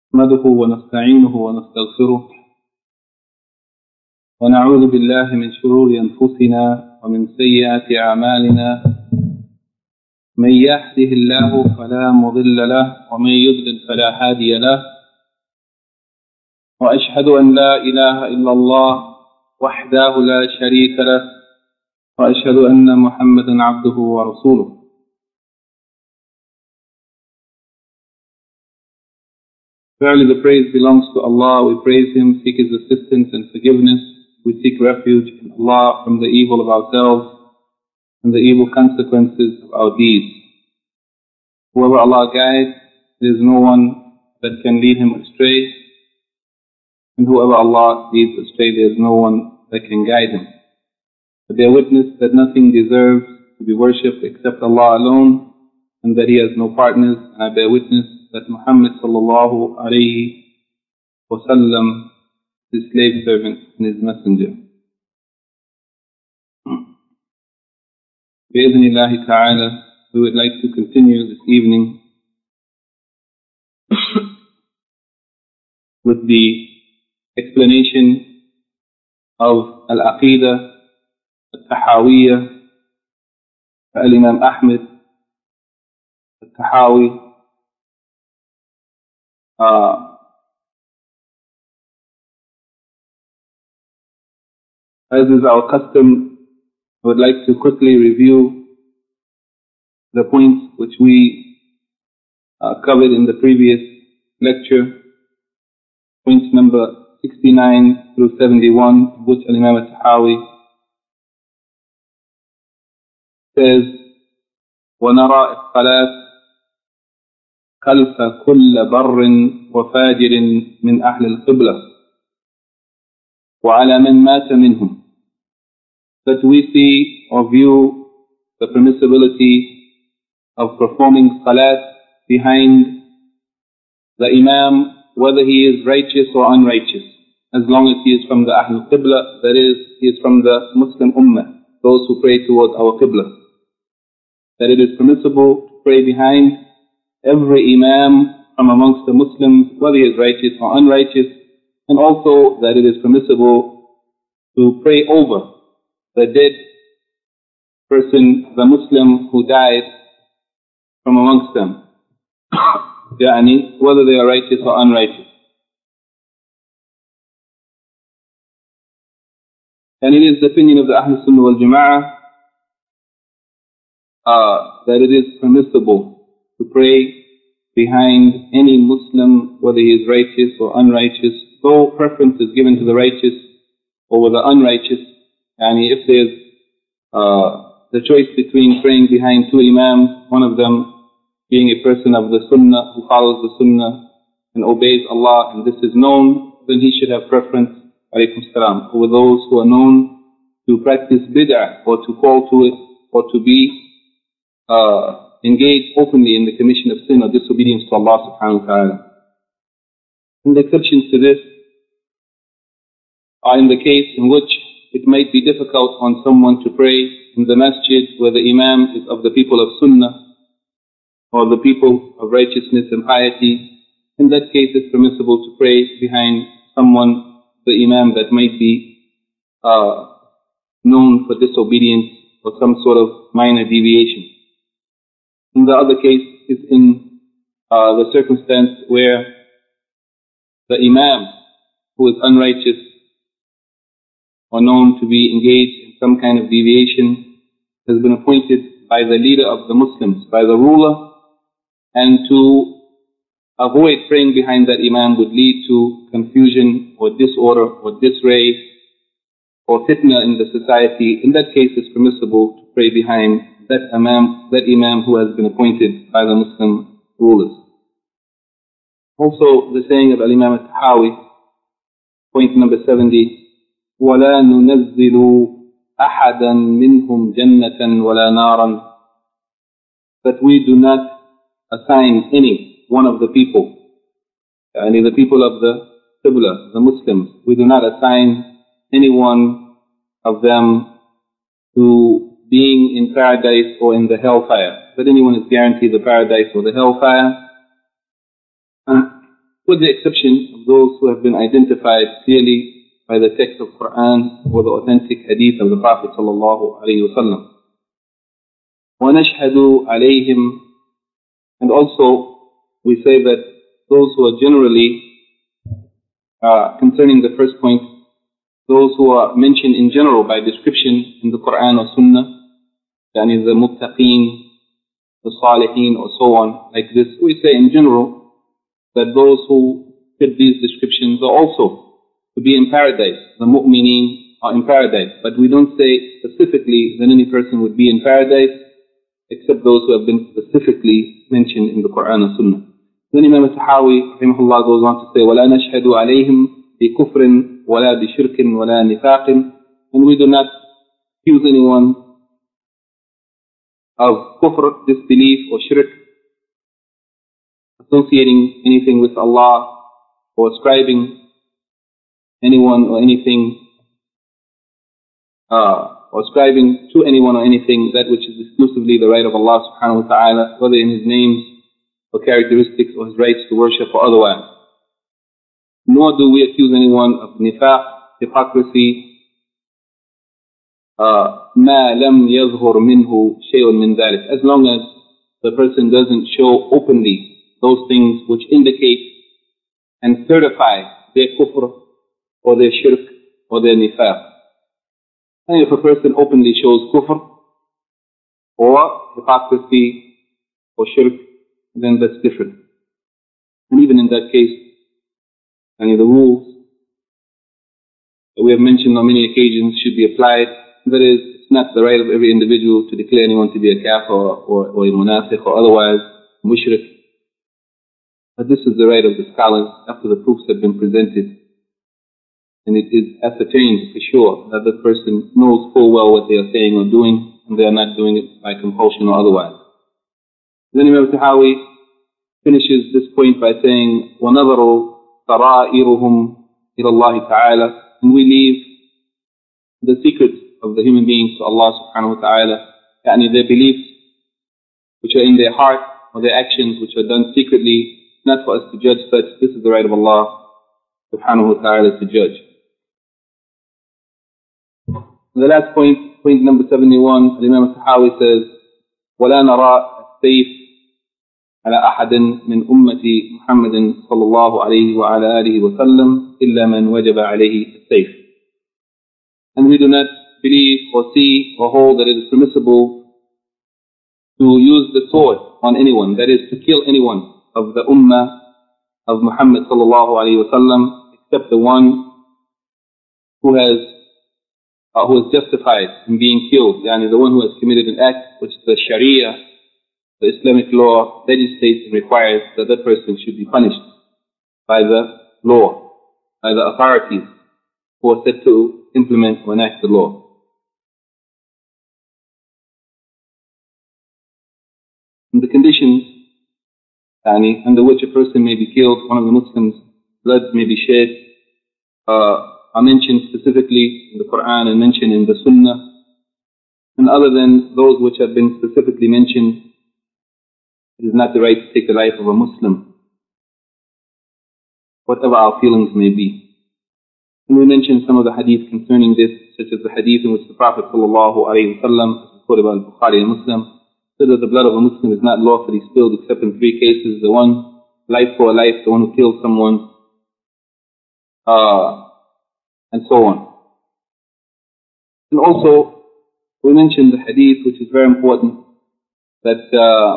نحمده ونستعينه ونستغفره ونعوذ بالله من شرور أنفسنا ومن سيئات أعمالنا. من يهده الله فلا مضل له ومن يضلل فلا هادي له. وأشهد أن لا إله إلا الله وحده لا شريك له وأشهد أن محمدا عبده ورسوله. Verily the praise belongs to Allah. We praise Him, seek His assistance and forgiveness. We seek refuge in Allah from the evil of ourselves and the evil consequences of our deeds. Whoever Allah guides, there is no one that can lead him astray. And whoever Allah leads astray, there is no one that can guide him. I bear witness that nothing deserves to be worshipped except Allah alone, and that He has no partners. And I bear witness that Muhammad sallallahu alayhi wa sallam is His slave servant and His messenger. Bi-idhnillahi ta'ala, we would like to continue this evening with the explanation of Al-Aqidah Al-Tahawiyya, Al-Imam Ahmed Al-Tahawi. As is our custom, I would like to quickly review the points which we covered in the previous lecture, points number 69 through 71, which Imam Al-Tahawi says, وَنَرَى الصَّلَاةَ خلف كل بر وفاجر من أهل القبلة وعلى من مات منهم. That we see or view the permissibility of performing salat behind the Imam, whether he is righteous or unrighteous, as long as he is from the Ahl Qibla, that is, he is from the Muslim Ummah, those who pray towards our Qibla. That it is permissible to pray behind every Imam from amongst the Muslims, whether he is righteous or unrighteous, and also that it is permissible to pray over the dead person, the Muslim who died from amongst them, whether they are righteous or unrighteous. And it is the opinion of the Ahl Sunnah wal Jama'ah that it is permissible to pray behind any Muslim, whether he is righteous or unrighteous, though preference is given to the righteous over the unrighteous. And if there's the choice between praying behind two Imams, one of them being a person of the Sunnah, who follows the Sunnah and obeys Allah, and this is known, then he should have preference, alaykum salam, over those who are known to practice bid'ah, or to call to it, or to be engaged openly in the commission of sin or disobedience to Allah subhanahu wa ta'ala. And the exceptions to this are in the case in which it might be difficult on someone to pray in the masjid where the Imam is of the people of Sunnah or the people of righteousness and piety. In that case, it's permissible to pray behind someone, the Imam, that might be known for disobedience or some sort of minor deviation. In the other case is in the circumstance where the Imam, who is unrighteous or known to be engaged in some kind of deviation, has been appointed by the leader of the Muslims, by the ruler, and to avoid praying behind that Imam would lead to confusion or disorder or disarray or fitna in the society. In that case, it's permissible to pray behind that Imam who has been appointed by the Muslim rulers. Also, the saying of Al-Imam Al-Tahawi, point number 70, وَلَا نُنَزِّلُ أَحَدًا مِّنْهُمْ جَنَّةً وَلَا نَارًا, that we do not assign any one of the people, any of the people of the Qibla, the Muslims, we do not assign any one of them to being in paradise or in the hellfire. But anyone is guaranteed the paradise or the hellfire. with the exception of those who have been identified clearly by the text of Quran or the authentic hadith of the Prophet sallallahu alaihi wasallam. وَنَشْهَدُ عَلَيْهِمْ, and also we say that those who are generally, concerning the first point, those who are mentioned in general by description in the Quran or Sunnah, yani the muttaqeen, the salihin, or so on, like this, we say in general that those who fit these descriptions are also to be in paradise. The mu'mineen are in paradise, but we don't say specifically that any person would be in paradise except those who have been specifically mentioned in the Quran and Sunnah. Then Imam al-Tahawi rahimahullah goes on to say, وَلَا نَشْهَدُ عَلَيْهِمْ بِكُفْرٍ وَلَا بِشِرْكٍ وَلَا نِفَاقٍ, and we do not accuse anyone of kufr, disbelief, or shirk, associating anything with Allah, or ascribing anyone or anything, or ascribing to anyone or anything that which is exclusively the right of Allah subhanahu wa ta'ala, whether in His names or characteristics or His rights to worship or otherwise. Nor do we accuse anyone of nifaq, hypocrisy, ما لم يظهر منه شيء من ذلك, as long as the person doesn't show openly those things which indicate and certify their kufr or their shirk or their nifaq. And if a person openly shows kufr or hypocrisy or shirk, then that's different. And even in that case, the rules that we have mentioned on many occasions should be applied. That is, it's not the right of every individual to declare anyone to be a kafir or a munafiq or otherwise mushrik. But this is the right of the scholars after the proofs have been presented and it is ascertained for sure that the person knows full well what they are saying or doing, and they are not doing it by compulsion or otherwise. Then Imam Tahawi finishes this point by saying, وَنَظَرُوا سَرَائِرُهُمْ إِلَى اللَّهِ تَعَالَى, and we leave the secrets of the human beings to Allah subhanahu wa ta'ala, yani their beliefs which are in their heart or their actions which are done secretly, not for us to judge such. This is the right of Allah subhanahu wa ta'ala to judge. And the last point, point number 71, Imam Tahawi says, وَلَا نَرَى السَّيْفِ على أحد من أمة محمد صلى الله عليه وعلى آله وسلم إلا من وجب عليه السيف. And we do not believe or see or hold that it is permissible to use the sword on anyone, that is, to kill anyone of the ummah of Muhammad sallallahu alayhi wa sallam, except the one who is justified in being killed, yani the one who has committed an act which the Sharia, the Islamic law, legislates and requires that that person should be punished by the law, by the authorities who are set to implement or enact the law. And the conditions under which a person may be killed, one of the Muslims' blood may be shed, are mentioned specifically in the Quran and mentioned in the Sunnah. And other than those which have been specifically mentioned, it is not the right to take the life of a Muslim, whatever our feelings may be. And we mentioned some of the hadith concerning this, such as the hadith in which the Prophet sallallahu alaihi wasallam, quoted by Bukhari and Muslim, said that the blood of a Muslim is not lawfully spilled except in three cases: the one, life for a life, the one who kills someone, and so on. And also, we mentioned the hadith, which is very important, that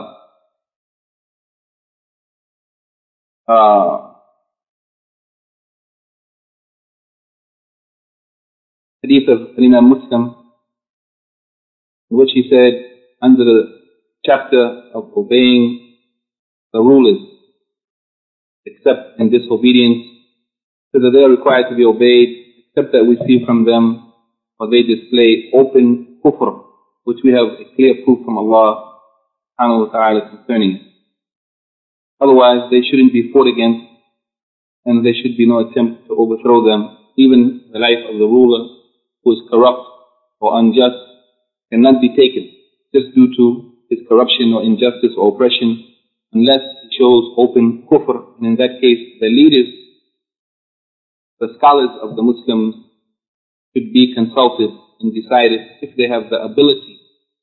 hadith of Imam Muslim, in which he said, under the chapter of obeying the rulers, except in disobedience, so that they are required to be obeyed, except that we see from them or they display open kufr, which we have a clear proof from Allah subhanahu wa ta'ala concerning it. Otherwise, they shouldn't be fought against, and there should be no attempt to overthrow them. Even the life of the ruler who is corrupt or unjust cannot be taken just due to his corruption or injustice or oppression, unless he shows open kufr. And in that case, the leaders, the scholars of the Muslims should be consulted and decided if they have the ability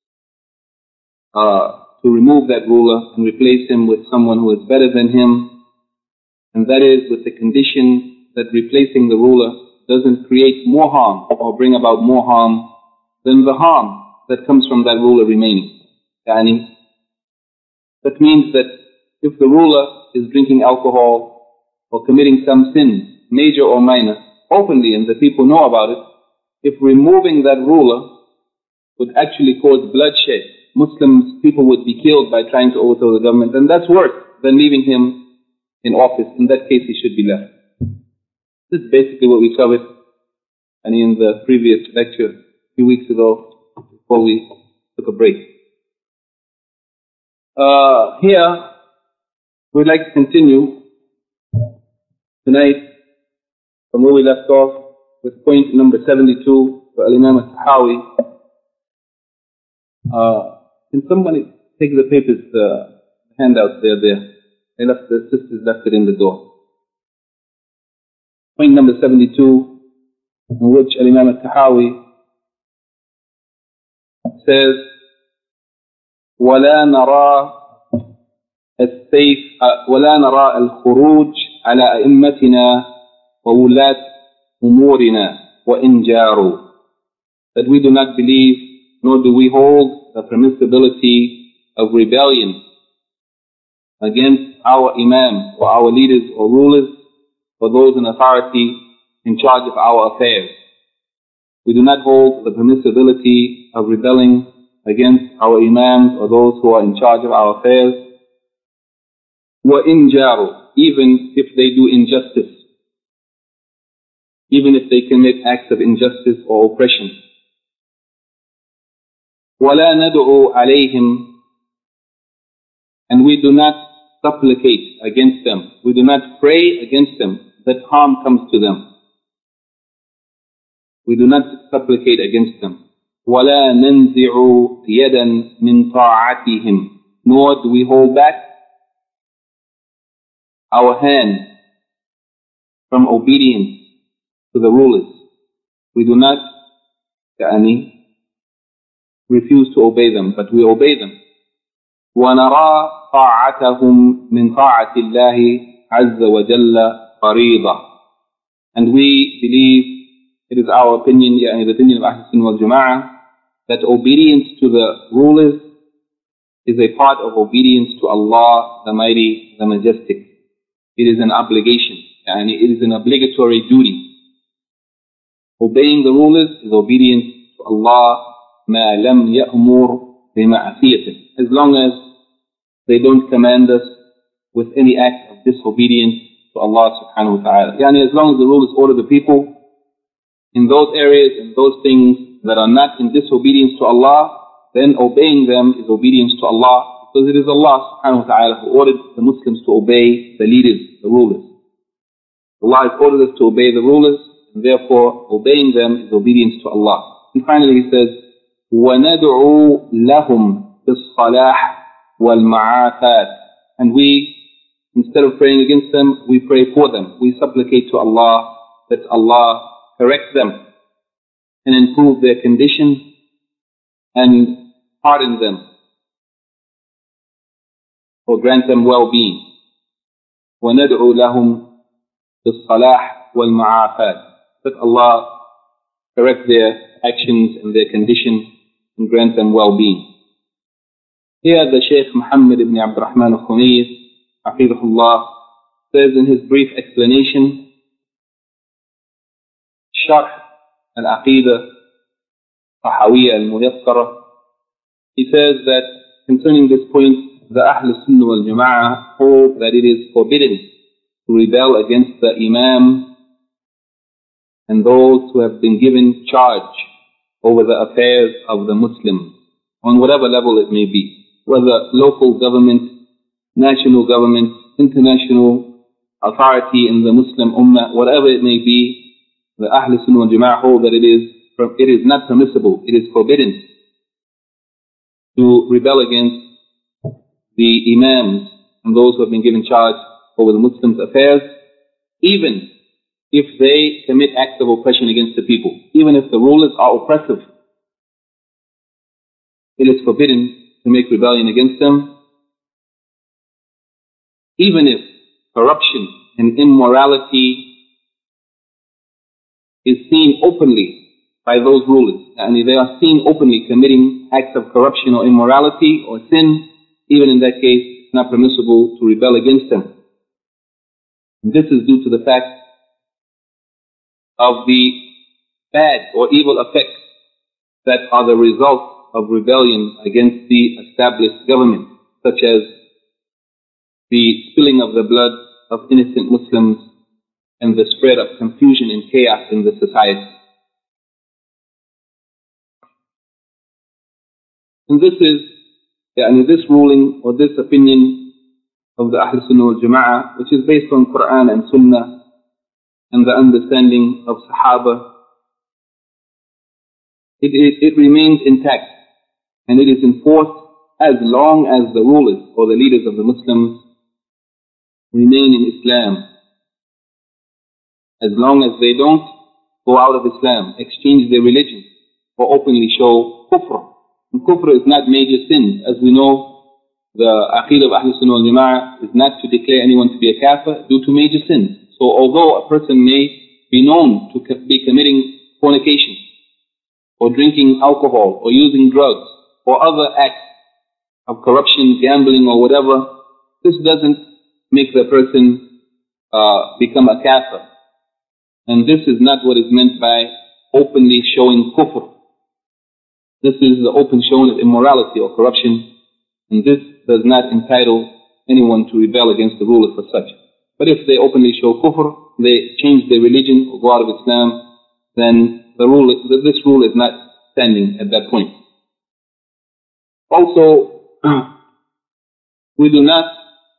to remove that ruler and replace him with someone who is better than him. And that is with the condition that replacing the ruler doesn't create more harm or bring about more harm than the harm that comes from that ruler remaining. Yani, that means that if the ruler is drinking alcohol or committing some sins, major or minor, openly, and the people know about it, if removing that ruler would actually cause bloodshed, Muslims, people would be killed by trying to overthrow the government, and that's worse than leaving him in office. In that case, he should be left. This is basically what we covered in the previous lecture a few weeks ago before we took a break. Here, we'd like to continue tonight from where we left off with point number 72 for Al-Imam al-Tahawi. Can somebody take the papers, the handouts there? They left, the sisters left it in the door. Point number 72, in which Al-Imam al-Tahawi says, ولا نرى الخروج على أئمتنا وولاة أمورنا وإن جاروا. That we do not believe, nor do we hold the permissibility of rebellion against our imam or our leaders or rulers or those in authority in charge of our affairs. We do not hold the permissibility of rebelling against our imams or those who are in charge of our affairs. وَإِن جَارُوا, even if they do injustice, even if they commit acts of injustice or oppression. وَلَا نَدْعُوا عَلَيْهِمْ, and we do not supplicate against them. We do not pray against them that harm comes to them. We do not supplicate against them. وَلَا نَنْزِعُ يَدًا مِنْ طَاعَتِهِمْ, nor do we hold back our hand from obedience to the rulers. We do not refuse to obey them, but we obey them. وَنَرَى طَاعَتَهُمْ مِنْ طَاعَةِ اللَّهِ عَزَّ وَجَلَّ فَرِيضَةً, and we believe, it is our opinion, the opinion of Ahl Sunnah wal Jama'ah, that obedience to the rulers is a part of obedience to Allah, the Mighty, the Majestic. It is an obligation, and it is an obligatory duty. Obeying the rulers is obedience to Allah, مَا لَمْ يَأْمُرْ بِمَعْصِيَةٍ, as long as they don't command us with any act of disobedience to Allah subhanahu wa ta'ala. As long as the rulers order the people in those areas and those things that are not in disobedience to Allah, then obeying them is obedience to Allah, because it is Allah subhanahu wa ta'ala who ordered the Muslims to obey the leaders, the rulers. Allah has ordered us to obey the rulers, and therefore obeying them is obedience to Allah. And finally he says, وَنَدْعُو لَهُمْ بِالصَّلَاحِ وَالْمَعَافَاتِ, and we, instead of praying against them, we pray for them. We supplicate to Allah that Allah correct them and improve their condition and pardon them or grant them well-being. وَنَدْعُو لَهُمْ بِالصَّلَاحِ وَالْمَعَافَاتِ, that Allah correct their actions and their condition and grant them well-being. Here the Shaykh Muhammad ibn Abd al-Rahman al-Khumayis, hafidhahullah, says in his brief explanation, Sharh al-Aqidah Tahawiyya al-Muyassara, he says that concerning this point, the Ahl Sunnah wal Jama'ah hold that it is forbidden to rebel against the Imam and those who have been given charge over the affairs of the Muslims, on whatever level it may be, whether local government, national government, international authority in the Muslim Ummah, whatever it may be. The Ahl Sunnah wal Jama'ah hold that it is not permissible, it is forbidden to rebel against the Imams and those who have been given charge over the Muslims' affairs, even if they commit acts of oppression against the people, even if the rulers are oppressive, it is forbidden to make rebellion against them, even if corruption and immorality is seen openly by those rulers, and if they are seen openly committing acts of corruption or immorality or sin, even in that case, it's not permissible to rebel against them. And this is due to the fact of the bad or evil effects that are the result of rebellion against the established government, such as the spilling of the blood of innocent Muslims and the spread of confusion and chaos in the society. And this is, this ruling or this opinion of the Ahl Sunnah wal Jama'ah, which is based on Quran and Sunnah and the understanding of Sahaba, it remains intact and it is enforced as long as the rulers or the leaders of the Muslims remain in Islam. As long as they don't go out of Islam, exchange their religion, or openly show kufr. And kufr is not major sins. As we know, the aqeedah of Ahl Sunnah wal Jama'ah is not to declare anyone to be a kafir due to major sins. So although a person may be known to be committing fornication, or drinking alcohol, or using drugs, or other acts of corruption, gambling, or whatever, this doesn't make the person become a kafir. And this is not what is meant by openly showing kufr. This is the open showing of immorality or corruption, and this does not entitle anyone to rebel against the ruler for such. But if they openly show kufr, they change their religion or go out of Islam, then this rule is not standing at that point. Also, we do not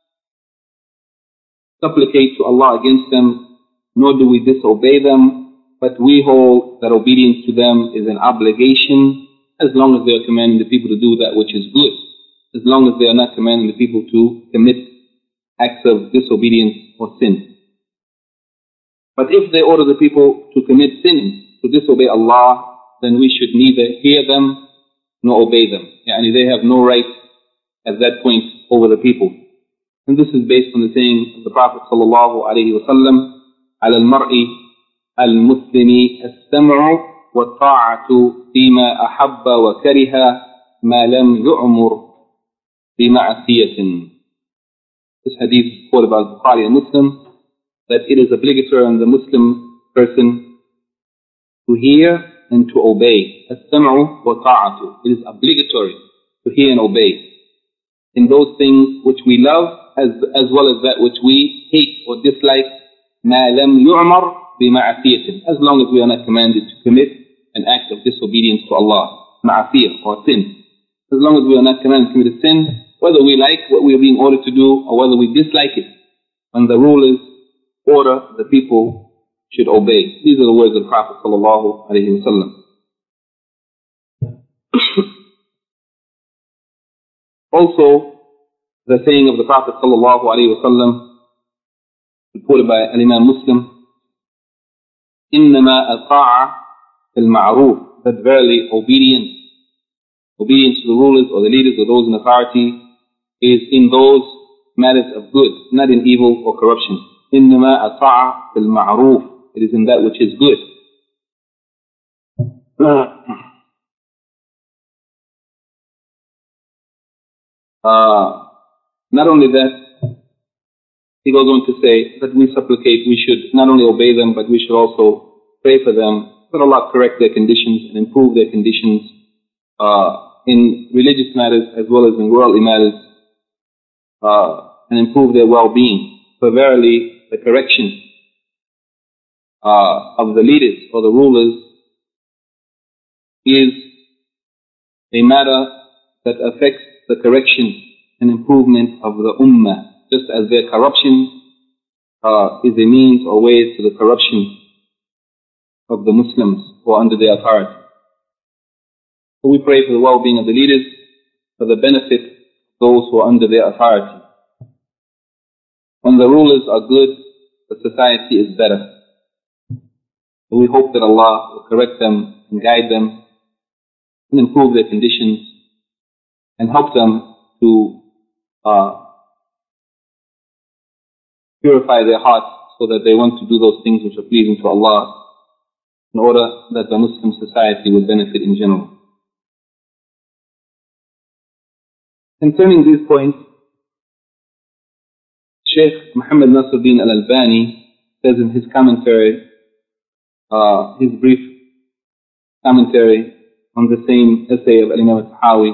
supplicate to Allah against them, nor do we disobey them, but we hold that obedience to them is an obligation as long as they are commanding the people to do that which is good, as long as they are not commanding the people to commit acts of disobedience or sin. But if they order the people to commit sins, to disobey Allah, then we should neither hear them nor obey them. They have no right at that point over the people. And this is based on the saying of the Prophet sallallahu alaihi wasallam, على المرء المسلم السمع والطاعة فيما أحب وكره ما لم يؤمر بمعصية. This hadith is quoted by Bukhari and Muslim, that it is obligatory on the Muslim person to hear and to obey. السمع والطاعة. It is obligatory to hear and obey in those things which we love as well as that which we hate or dislike. ما لم يؤمر بمعصية. As long as we are not commanded to commit an act of disobedience to Allah, ma'asiyah or sin. As long as we are not commanded to commit a sin, whether we like what we are being ordered to do or whether we dislike it, when the rulers order, the people should obey. These are the words of the Prophet sallallahu alaihi wasallam. Also, the saying of the Prophet sallallahu alaihi wasallam, reported by Imam Muslim, إنما الطاعة المعروف, that verily obedience to the rulers or the leaders or those in authority is in those matters of good, not in evil or corruption. إنما الطاعة المعروف, it is in that which is good. Not only that, he goes on to say that we supplicate, we should not only obey them, but we should also pray for them, that Allah correct their conditions and improve their conditions in religious matters as well as in worldly matters, and improve their well-being. For verily, the correction of the leaders or the rulers is a matter that affects the correction and improvement of the ummah, just as their corruption is a means or way to the corruption of the Muslims who are under their authority. So we pray for the well-being of the leaders, for the benefit of those who are under their authority. when the rulers are good, the society is better. So we hope that Allah will correct them and guide them and improve their conditions and help them to purify their hearts so that they want to do those things which are pleasing to Allah in order that the Muslim society will benefit in general. Concerning these points, Shaykh Muhammad Nasruddin Al-Albani says in his commentary, his brief commentary on the same essay of Imam al-Tahawi,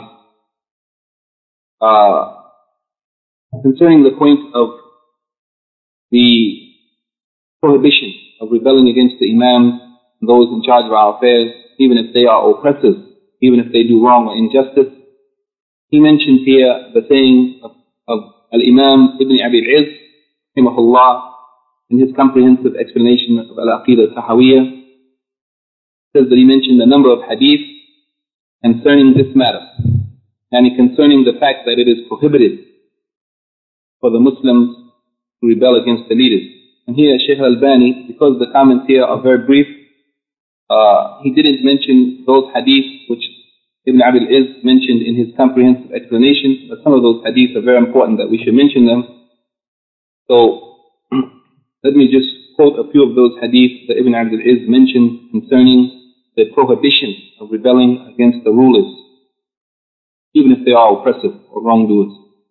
concerning the point of the prohibition of rebelling against the Imam, those in charge of our affairs, even if they are oppressors, even if they do wrong or injustice. He mentioned here the saying of Al-Imam Ibn Abi al-Izz, rahimahullah, in his comprehensive explanation of Al-Aqidah al-Tahawiyah. Says that he mentioned a number of hadith concerning this matter, and concerning the fact that it is prohibited for the Muslims to rebel against the leaders. And here Shaykh Al-Albani, because the comments here are very brief, he didn't mention those hadith which Ibn Abi al-Izz mentioned in his comprehensive explanation, but some of those hadith are very important that we should mention them. So let me just quote a few of those hadith that Ibn Abi al-Izz mentioned concerning the prohibition of rebelling against the rulers, even if they are oppressive or wrongdoers.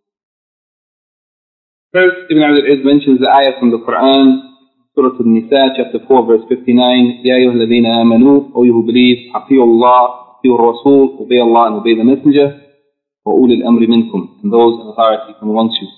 First, Ibn Abi al-Izz mentions the ayah from the Quran, Surah Al-Nisa, chapter 4, verse 59, Ya ayyuha alladhina amanu, O you who believe, Ati'u Allah, Ati'u Rasul, obey Allah and obey the Messenger, wa ulil amri minkum, and those in authority from amongst you.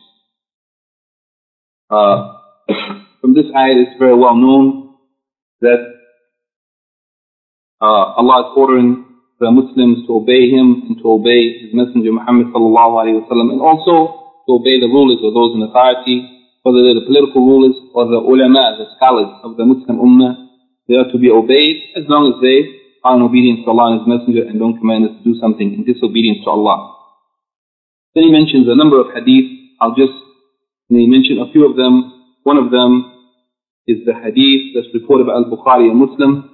From this ayah, it's very well known that Allah is ordering the Muslims to obey Him and to obey His Messenger Muhammad sallallahu alayhi wa sallam, and also to obey the rulers or those in authority, whether they're the political rulers or the ulama, the scholars of the Muslim Ummah. They are to be obeyed as long as they are in obedience to Allah and His Messenger and don't command us to do something in disobedience to Allah. Then he mentions a number of hadith. He mentioned a few of them. One of them is the hadith that's reported by Al-Bukhari and Muslim,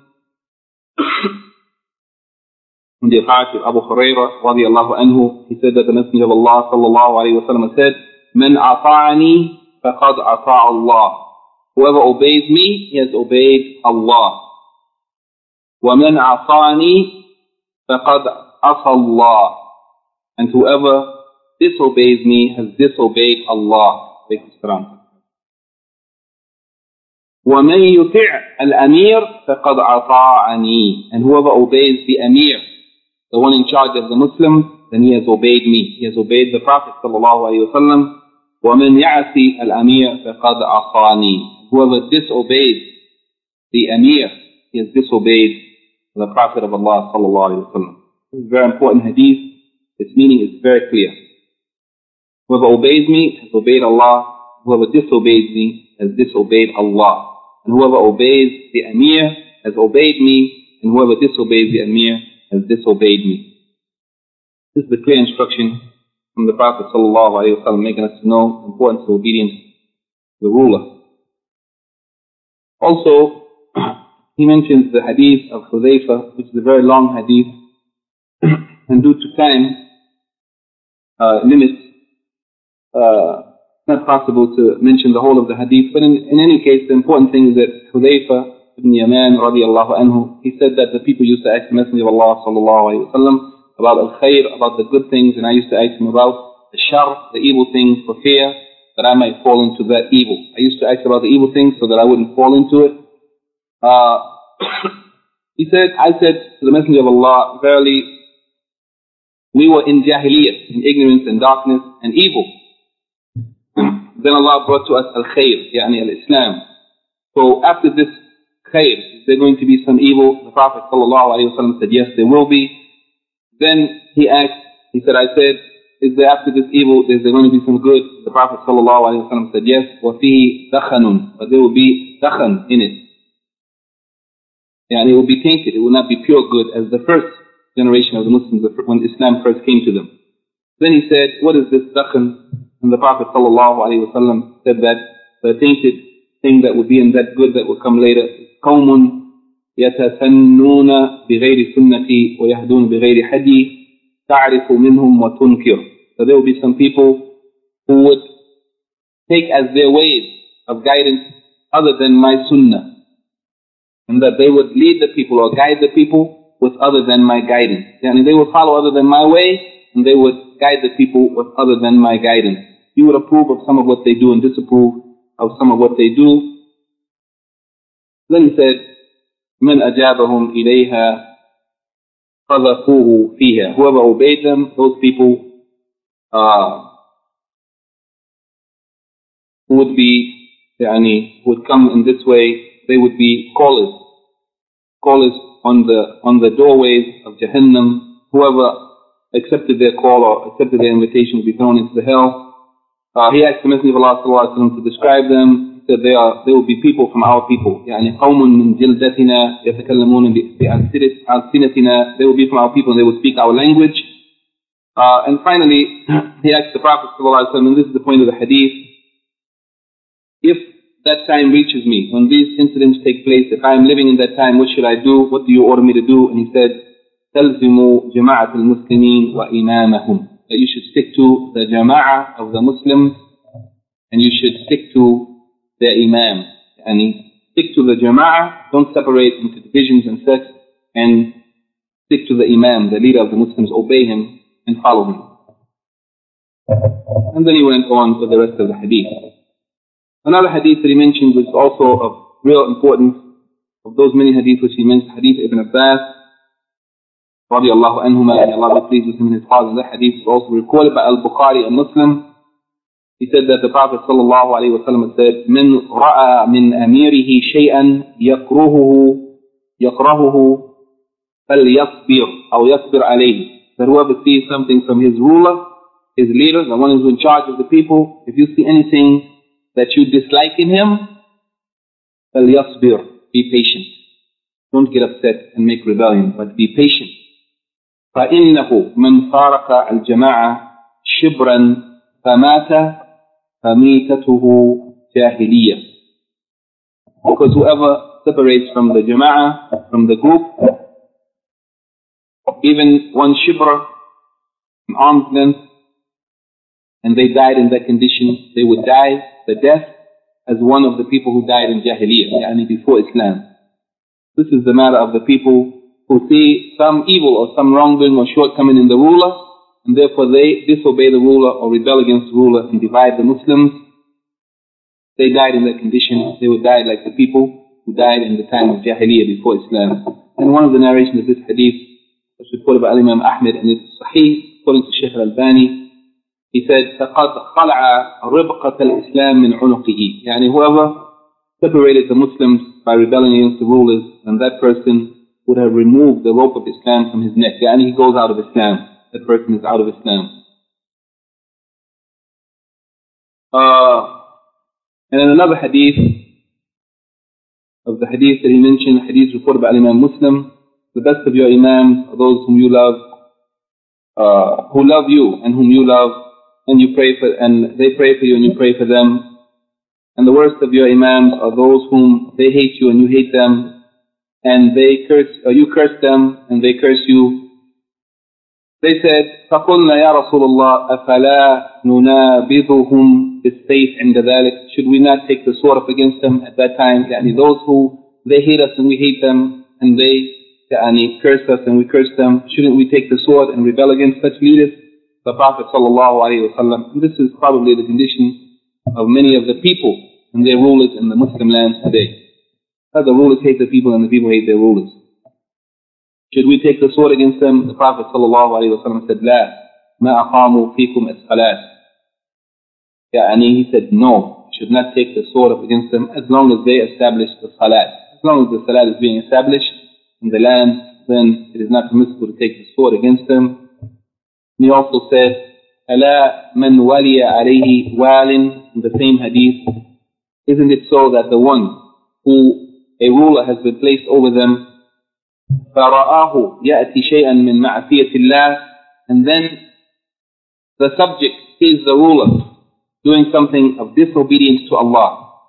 in the authority of Abu Hurairah radiallahu anhu. He said that the Messenger of Allah sallallahu alayhi wa sallam said, Man ata'ani faqad ata'a Allah. Whoever obeys me, he has obeyed Allah. Wa man asani faqad asa Allah. And whoever disobeys me has disobeyed Allah. وَمَنْ يُطِعْ الْأَمِيرِ فَقَدْ أَطَاعَنِي. And whoever obeys the Amir, the one in charge of the Muslims, then he has obeyed me. He has obeyed the Prophet sallallahu alayhi wa sallam. وَمَنْ يَعْصِ الْأَمِيرِ فَقَدْ عَصَانِي. Whoever disobeys the Amir, he has disobeyed the Prophet of Allah sallallahu alayhi wa sallam. This is a very important hadith. Its meaning is very clear. Whoever obeys me has obeyed Allah. Whoever disobeys me has disobeyed Allah. And whoever obeys the Amir has obeyed me, and whoever disobeys the Amir has disobeyed me. This is the clear instruction from the Prophet ﷺ, making us to know the importance of obedience to the ruler. Also, he mentions the hadith of Hudayfa, which is a very long hadith, and due to time limits, it's not possible to mention the whole of the hadith, but in any case, the important thing is that Hudayfa ibn Yaman radiallahu anhu, he said that the people used to ask the Messenger of Allah sallallahu alayhi wa sallam about al-khair, about the good things, and I used to ask him about the shar, the evil things, for fear that I might fall into that evil. I used to ask about the evil things so that I wouldn't fall into it. I said to the Messenger of Allah, verily, we were in jahiliyyah, in ignorance and darkness and evil. Then Allah brought to us al-khair, yani al-Islam. So after this khair, is there going to be some evil? The Prophet ﷺ said, yes, there will be. Then he asked, I said, is there after this evil, is there going to be some good? The Prophet ﷺ said, yes, وَفِيهِ دَخَنٌ, but there will be dakhan in it. Yani it will be tainted, it will not be pure good as the first generation of the Muslims when Islam first came to them. Then he said, what is this dakhan? And the Prophet ﷺ said that the tainted thing that would be in that good that will come later. قوم يتسنون بغير سنتي ويهدون بغير حدي تعرف منهم وتنكر. So there will be some people who would take as their ways of guidance other than my sunnah, and that they would lead the people or guide the people with other than my guidance. Yani they would follow other than my way, and they would guide the people with other than my guidance. You would approve of some of what they do and disapprove of some of what they do. Then he said, من أجابهم إليها قذفوه فيها. Whoever obeyed them, those people who would be, would come in this way, they would be callers on the doorways of Jahannam. Whoever accepted their call or accepted their invitation would be thrown into the hell. He asked the Messenger of Allah to describe them. He said they will be people from our people. قوم من جلدتنا يتكلمون بألسنتنا. They will be from our people and they will speak our language. And finally, he asked the Prophet ﷺ, and this is the point of the hadith, if that time reaches me, when these incidents take place, if I am living in that time, what should I do? What do you order me to do? And he said, تَلْزِمُوا جَمَاعَةَ الْمُسْلِمِينَ وَإِمَامَهُم. That you should stick to the jama'ah of the Muslims, and you should stick to their imam. And stick to the jama'ah, don't separate into divisions and sects, and stick to the imam, the leader of the Muslims, obey him and follow him. And then he went on with the rest of the hadith. Another hadith that he mentioned was also of real importance, of those many hadiths which he mentioned, hadith Ibn Abbas, radiallahu anhuma, and Allah be pleased with him and his father. That hadith is also recorded by Al-Bukhari and Muslim. He said that the Prophet sallallahu alayhi wa sallam said, من رأى من أميره شيئا يكرهه فليصبر أو يصبر عليه. That whoever sees something from his ruler, his leader, the one who's in charge of the people, if you see anything that you dislike in him, فليصبر, be patient. Don't get upset and make rebellion, but be patient. فإنه من فارق الجماعة شبرا فمات فميتته جاهلية. Because whoever separates from the jama'ah, from the group, even one shibr, an arm's length, and they died in that condition, they would die the death as one of the people who died in Jahiliyyah, yani before Islam. This is the matter of the people who see some evil or some wrongdoing or shortcoming in the ruler, and therefore they disobey the ruler or rebel against the ruler and divide the Muslims. They died in that condition. They would die like the people who died in the time of Jahiliyyah before Islam. And one of the narrations of this hadith was reported by Imam Ahmed, and it's Sahih, according to Shaykh Al-Albani. He said, فَقَدْ خَلَعَ رِبْقَةَ الْإِسْلَامِ مِنْ عُنُقِهِ. Yani whoever separated the Muslims by rebelling against the rulers, and that person would have removed the rope of Islam from his neck. Yani he goes out of Islam. That person is out of Islam. And in another hadith, of the hadith that he mentioned, hadith reported by Imam Muslim, the best of your imams are those whom you love, who love you and whom you love, and you pray for, and they pray for you and you pray for them. And the worst of your imams are those whom they hate you and you hate them, and they curse, or you curse them and they curse you. They said, فَقُلْنَا يَا رَسُولَ اللَّهِ أَفَلَا نُنَابِذُهُمْ بِالسَّيْفِ عِنْدَ ذَلِكَ. Should we not take the sword up against them at that time? Yani those who, they hate us and we hate them, and they curse us and we curse them, shouldn't we take the sword and rebel against such leaders? The Prophet ﷺ, and this is probably the condition of many of the people and their rulers in the Muslim lands today. That the rulers hate the people and the people hate their rulers. Should we take the sword against them? The Prophet ﷺ said, لا ما أقاموا فيكم الصلاة. He said, no, you should not take the sword up against them as long as they establish the salat. As long as the salat is being established in the land, then it is not permissible to take the sword against them. And he also said, ألا من ولي عليه وال, in the same hadith, isn't it so that the one who a ruler has been placed over them, فرآه يأتي شيئا من معصية الله, and then the subject sees the ruler doing something of disobedience to Allah,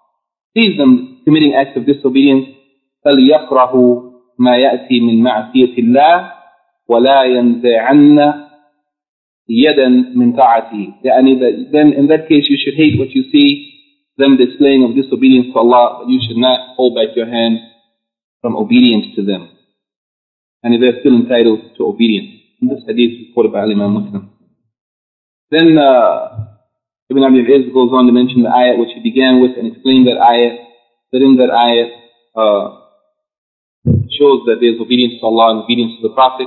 sees them committing acts of disobedience, فَلْيَقْرَهُ مَا يَأْتِي مِنْ مَعْصِيَةِ اللَّهِ وَلَا يَنْزَعَنَّ يَدًا مِنْ طَاعَتِهِ. Then in that case you should hate what you see them displaying of disobedience to Allah, but you should not hold back your hand from obedience to them. And they're still entitled to obedience. And this hadith is reported by Imam Muslim. Then Ibn Abd al-Izz goes on to mention the ayat which he began with and explained that ayat. That in that ayat shows that there is obedience to Allah and obedience to the Prophet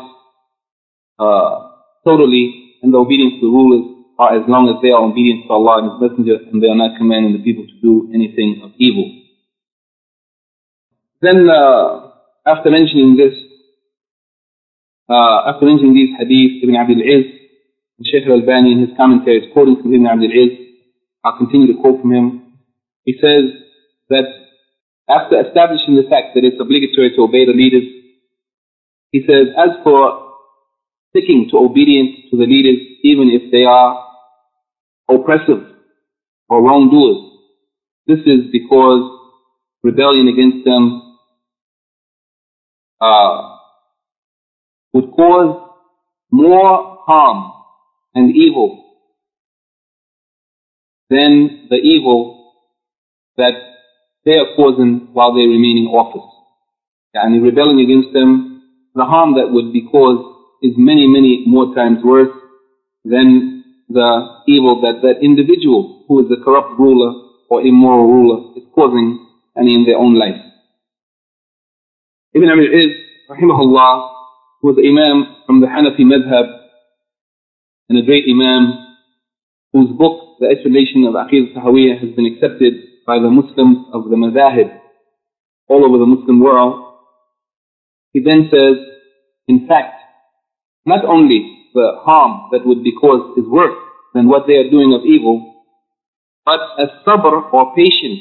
totally, and the obedience to the rulers are as long as they are obedient to Allah and His Messenger, and they are not commanding the people to do anything of evil. Then after mentioning these hadiths, Ibn Abd al-Izz, Shaykh al-Albani in his commentaries quoting from Ibn Abd al-Izz, I'll continue to quote from him. He says that after establishing the fact that it's obligatory to obey the leaders, he says, as for sticking to obedience to the leaders, even if they are oppressive or wrongdoers, this is because rebellion against them would cause more harm and evil than the evil that they are causing while they remain in office. And rebelling against them, the harm that would be caused is many, many more times worse than the evil that that individual who is a corrupt ruler or immoral ruler is causing in their own life. Ibn Abd al-Izz, rahimahullah, was an imam from the Hanafi madhab and a great imam whose book, The Explanation of Aqidah Tahawiyah, has been accepted by the Muslims of the madhahib all over the Muslim world. He then says, in fact, not only the harm that would be caused is worse than what they are doing of evil, but as sabr or patience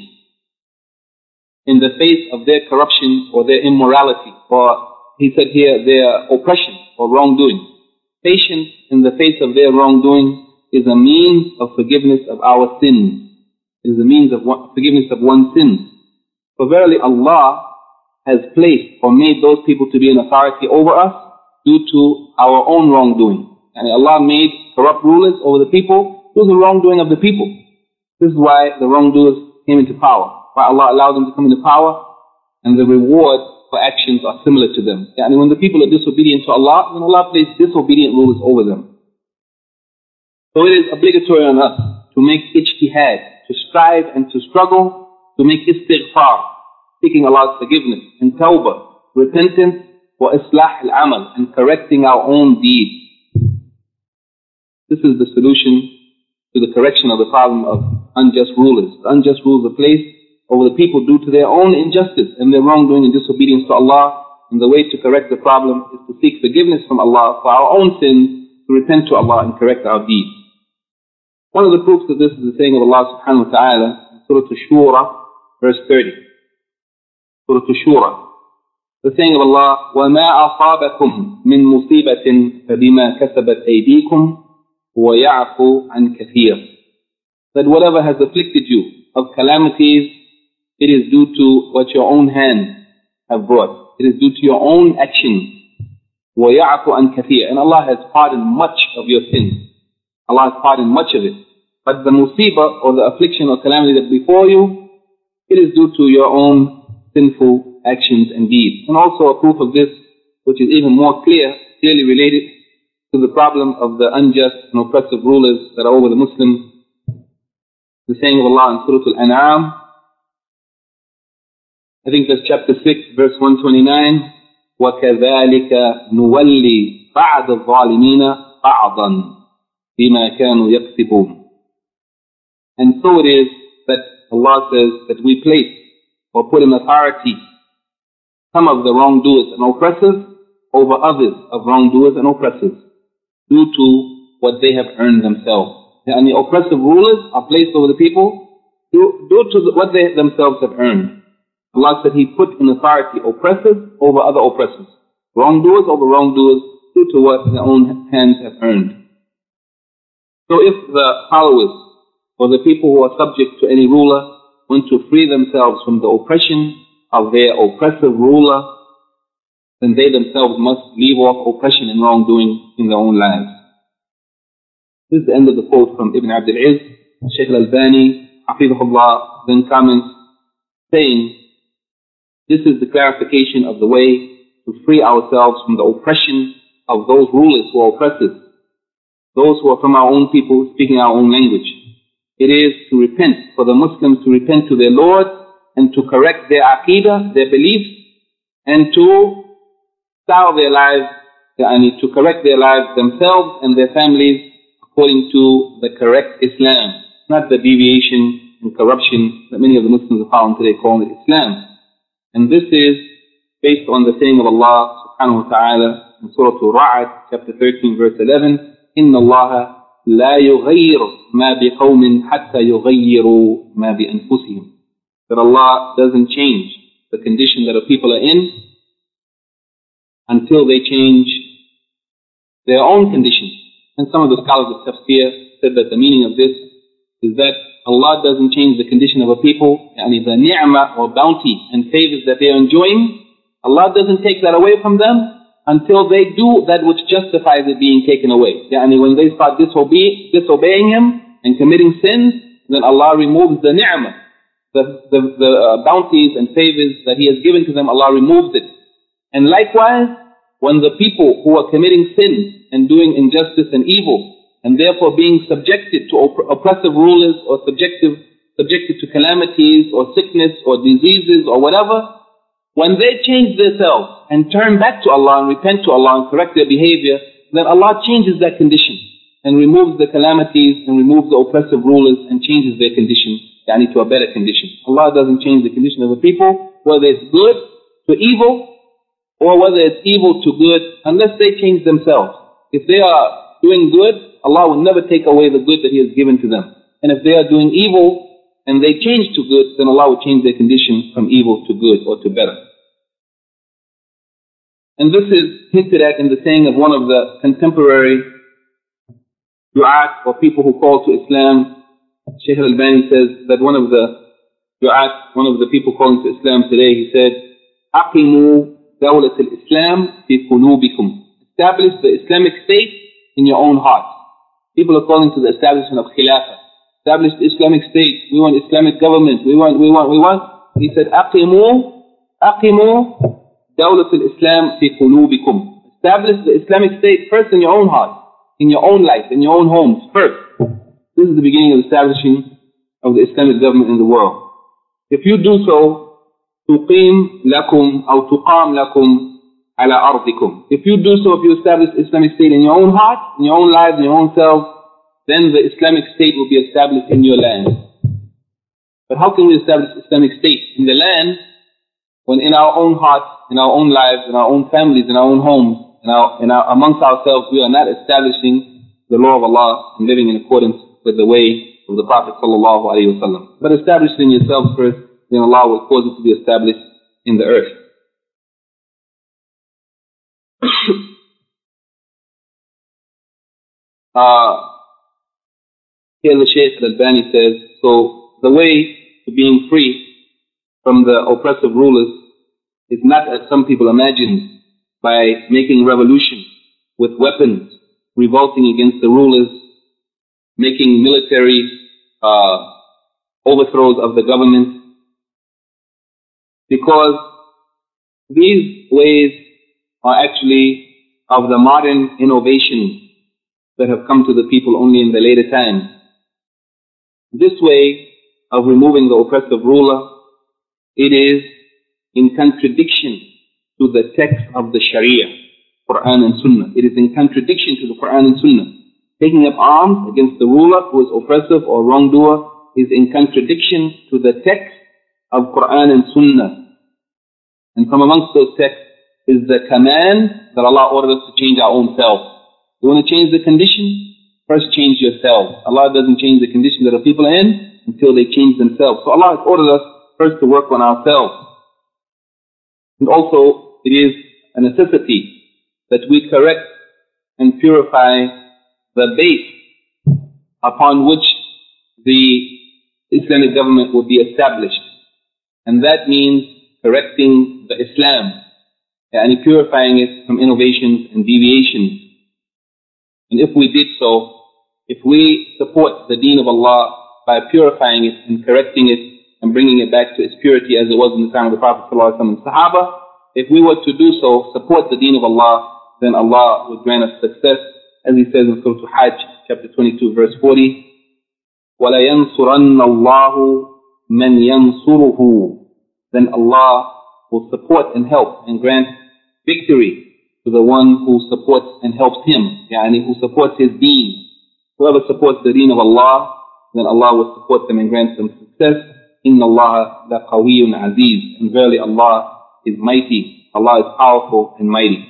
in the face of their corruption or their immorality, or he said here, their oppression or wrongdoing. Patience in the face of their wrongdoing is a means of forgiveness of our sins. It is a means of forgiveness of one's sins. For verily Allah has placed or made those people to be an authority over us due to our own wrongdoing. And Allah made corrupt rulers over the people through the wrongdoing of the people. This is why the wrongdoers came into power, why Allah allowed them to come into power, and the reward for actions are similar to them. And when the people are disobedient to Allah, then Allah placed disobedient rulers over them. So it is obligatory on us to make ijtihad, to strive and to struggle, to make istighfar, seeking Allah's forgiveness, and tawbah, repentance, wa islah al-amal, and correcting our own deeds. This is the solution to the correction of the problem of unjust rulers. The unjust rulers are placed over the people due to their own injustice and their wrongdoing and disobedience to Allah. And the way to correct the problem is to seek forgiveness from Allah for our own sins, to repent to Allah and correct our deeds. One of the proofs of this is the saying of Allah subhanahu wa ta'ala in Surah Ash-Shura, verse 30. Surah Ash-Shura. The saying of Allah, وَمَا أَصَابَكُم مِّن مُّصِيبَةٍ فَبِمَا كَسَبَتْ أَيْدِيكُمْ وَيَعْفُو عَنْ كَثِيرٍ. That whatever has afflicted you of calamities, it is due to what your own hands have brought. It is due to your own actions. وَيَعْفُو عَنْ كَثِيرٍ. And Allah has pardoned much of your sins. Allah has pardoned much of it. But the musibah or the affliction or calamity that before you, it is due to your own sinful actions and deeds. And also a proof of this, which is even more clearly related to the problem of the unjust and oppressive rulers that are over the Muslims. The saying of Allah in Surah Al-An'am, I think that's chapter 6, verse 129, وَكَذَلِكَ نُوَلِّي بَعْدَ الظَّالِمِينَ بَعْضًا بِمَا كَانُوا يَكْسِبُونَ. And so it is that Allah says that we place or put in authority some of the wrongdoers and oppressors over others of wrongdoers and oppressors due to what they have earned themselves. And the oppressive rulers are placed over the people due to what they themselves have earned. Allah said He put in authority oppressors over other oppressors, wrongdoers over wrongdoers due to what their own hands have earned. So if the followers or the people who are subject to any ruler want to free themselves from the oppression of their oppressive ruler, then they themselves must leave off oppression and wrongdoing in their own lives. This is the end of the quote from Ibn Abd al-Izz. Shaykh al-Albani, Hafidhullah, then comments saying, this is the clarification of the way to free ourselves from the oppression of those rulers who are oppressors, those who are from our own people speaking our own language. It is to repent, for the Muslims to repent to their Lord and to correct their aqidah, their beliefs, and to style their lives, to correct their lives themselves and their families according to the correct Islam, not the deviation and corruption that many of the Muslims have found today calling it Islam. And this is based on the saying of Allah subhanahu wa ta'ala in Surah Al-Ra'd, chapter 13, verse 11, إِنَّ اللَّهَ لَا يُغَيِّرُ مَا بِقَوْمٍ حَتَّى يُغَيِّرُوا مَا بِأَنفُسِهِمْ. That Allah doesn't change the condition that a people are in until they change their own condition. And some of the scholars of tafsir said that the meaning of this is that Allah doesn't change the condition of a people, yani the ni'mah or bounty and favors that they are enjoying, Allah doesn't take that away from them until they do that which justifies it being taken away. Yani when they start disobeying Him and committing sins, then Allah removes the ni'mah, the bounties and favors that He has given to them, Allah removes it. And likewise, when the people who are committing sins and doing injustice and evil, and therefore being subjected to oppressive rulers or subjected to calamities or sickness or diseases or whatever, when they change themselves and turn back to Allah and repent to Allah and correct their behavior, then Allah changes that condition and removes the calamities and removes the oppressive rulers and changes their condition, yani to a better condition. Allah doesn't change the condition of a people, whether it's good to evil or whether it's evil to good, unless they change themselves. If they are doing good, Allah will never take away the good that He has given to them. And if they are doing evil and they change to good, then Allah will change their condition from evil to good or to better. And this is hinted at in the saying of one of the contemporary du'at or people who call to Islam. Shaykh al-Albani says that one of the people calling to Islam today, he said, أَقِمُوا دَوْلَةَ الْإِسْلَامِ فِي قُلُوبِكُمْ. Establish the Islamic State in your own heart. People are calling to the establishment of Khilafah. Establish the Islamic State. We want Islamic government. We want. He said, أَقِمُوا دَوْلَةَ الْإِسْلَامِ فِي قُلُوبِكُمْ. Establish the Islamic State first in your own heart, in your own life, in your own homes first. This is the beginning of establishing of the Islamic government in the world. If you do so, تُقِيمْ لَكُمْ أو تُقَامْ لَكُمْ على أرضكم. If you do so, if you establish the Islamic State in your own heart, in your own lives, in your own self, then the Islamic State will be established in your land. But how can we establish Islamic State in the land when in our own hearts, in our own lives, in our own families, in our own homes, amongst ourselves, we are not establishing the law of Allah and living in accordance with the way of the Prophet sallallahu alaihi wasallam. But establish it in yourself first, then Allah will cause it to be established in the earth. Here the Shaykh al-Albani says, so the way to being free from the oppressive rulers is not, as some people imagine, by making revolution with weapons, revolting against the rulers, making military overthrows of the government, because these ways are actually of the modern innovations that have come to the people only in the later times. This way of removing the oppressive ruler, it is in contradiction to the text of the Sharia, Quran and Sunnah. It is in contradiction to the Quran and Sunnah. Taking up arms against the ruler who is oppressive or wrongdoer is in contradiction to the text of Quran and Sunnah. And from amongst those texts is the command that Allah orders us to change our own self. You want to change the condition? First change yourself. Allah doesn't change the condition that the people are in until they change themselves. So Allah has ordered us first to work on ourselves. And also, it is a necessity that we correct and purify the base upon which the the Islamic government will be established. And that means correcting the Islam, and purifying it from innovations and deviations. And if we did so, if we support the deen of Allah by purifying it and correcting it and bringing it back to its purity as it was in the time of the Prophet ﷺ and Sahaba, if we were to do so, support the deen of Allah, then Allah would grant us success. As He says in Surah Al-Hajj, chapter 22, verse 40, وَلَيَنْصُرَنَّ اللَّهُ مَنْ يَنْصُرُهُ. Then Allah will support and help and grant victory to the one who supports and helps Him, who supports His deen. Whoever supports the deen of Allah, then Allah will support them and grant them success. إِنَّ اللَّهَ لَقَوِيٌّ عَزِيزٌ. And verily Allah is mighty, Allah is powerful and mighty.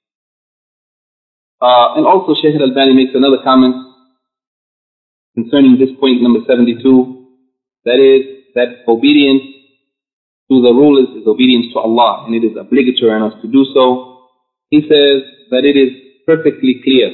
And also Shaykh Al-Albani makes another comment concerning this point number 72, that is, that obedience to the rulers is obedience to Allah, and it is obligatory on us to do so. He says that it is perfectly clear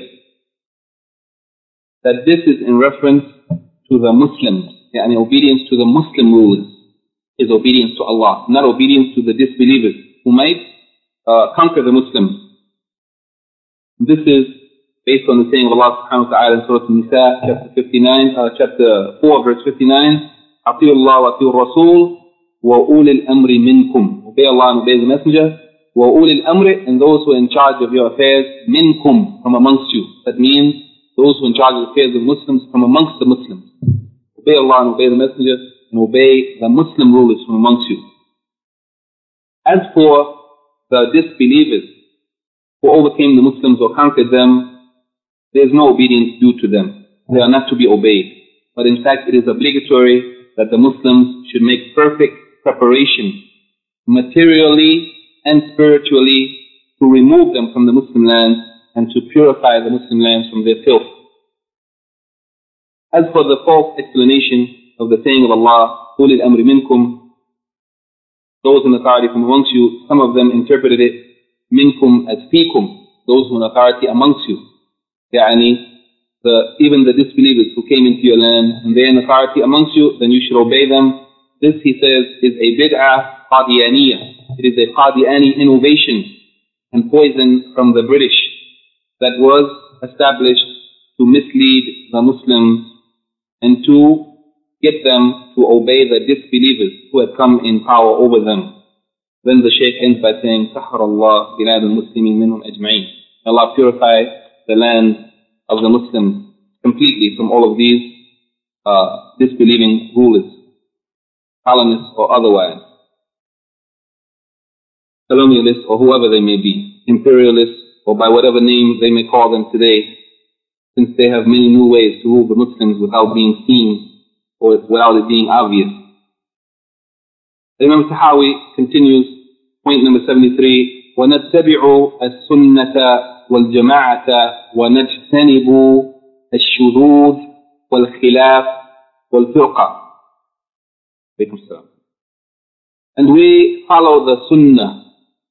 that this is in reference to the Muslims, and obedience to the Muslim rulers is obedience to Allah, not obedience to the disbelievers who might conquer the Muslims. This is based on the saying of Allah subhanahu wa ta'ala in Surah An-Nisa, chapter 4, verse 59, أَطِيعُوا اللَّهَ وَأَطِيعُوا الرَّسُولَ وَأُولِي الْأَمْرِ مِنْكُمْ. Obey Allah and obey the Messenger. وَأُولِي الْأَمْرِ, and those who are in charge of your affairs, مِنْكُمْ, from amongst you. That means those who are in charge of the affairs of Muslims, from amongst the Muslims. Obey Allah and obey the Messenger, and obey the Muslim rulers from amongst you. As for the disbelievers who overcame the Muslims or conquered them, there is no obedience due to them. They are not to be obeyed. But in fact, it is obligatory that the Muslims should make perfect preparation, materially and spiritually, to remove them from the Muslim lands and to purify the Muslim lands from their filth. As for the false explanation of the saying of Allah, أُولِي الْأَمْرِ مِنْكُمْ, those in authority from amongst you, some of them interpreted it minkum as fikum, those who in authority amongst you. Even the disbelievers who came into your land and they're in authority amongst you, then you should obey them. This, he says, is a bid'ah qadiyaniyah. It is a qadiani innovation and poison from the British that was established to mislead the Muslims and to get them to obey the disbelievers who had come in power over them. Then the Shaykh ends by saying, سَحَرَ اللَّهُ بِلَادُ الْمُسْلِمِينَ مِنْهُمْ أَجْمَعِينَ. Allah purify the land of the Muslims completely from all of these disbelieving rulers, colonists or otherwise, colonialists or whoever they may be, imperialists or by whatever name they may call them today, since they have many new ways to rule the Muslims without being seen or without it being obvious. Imam Tahawi continues, point number 73, وَنَتَّبِعُ السُّنَّةَ وَالْجَمَاعَةَ وَنَجْتَنِبُ الشُّذُوذ وَالْخِلَافِ وَالْفِرْقَةِ. And we follow the Sunnah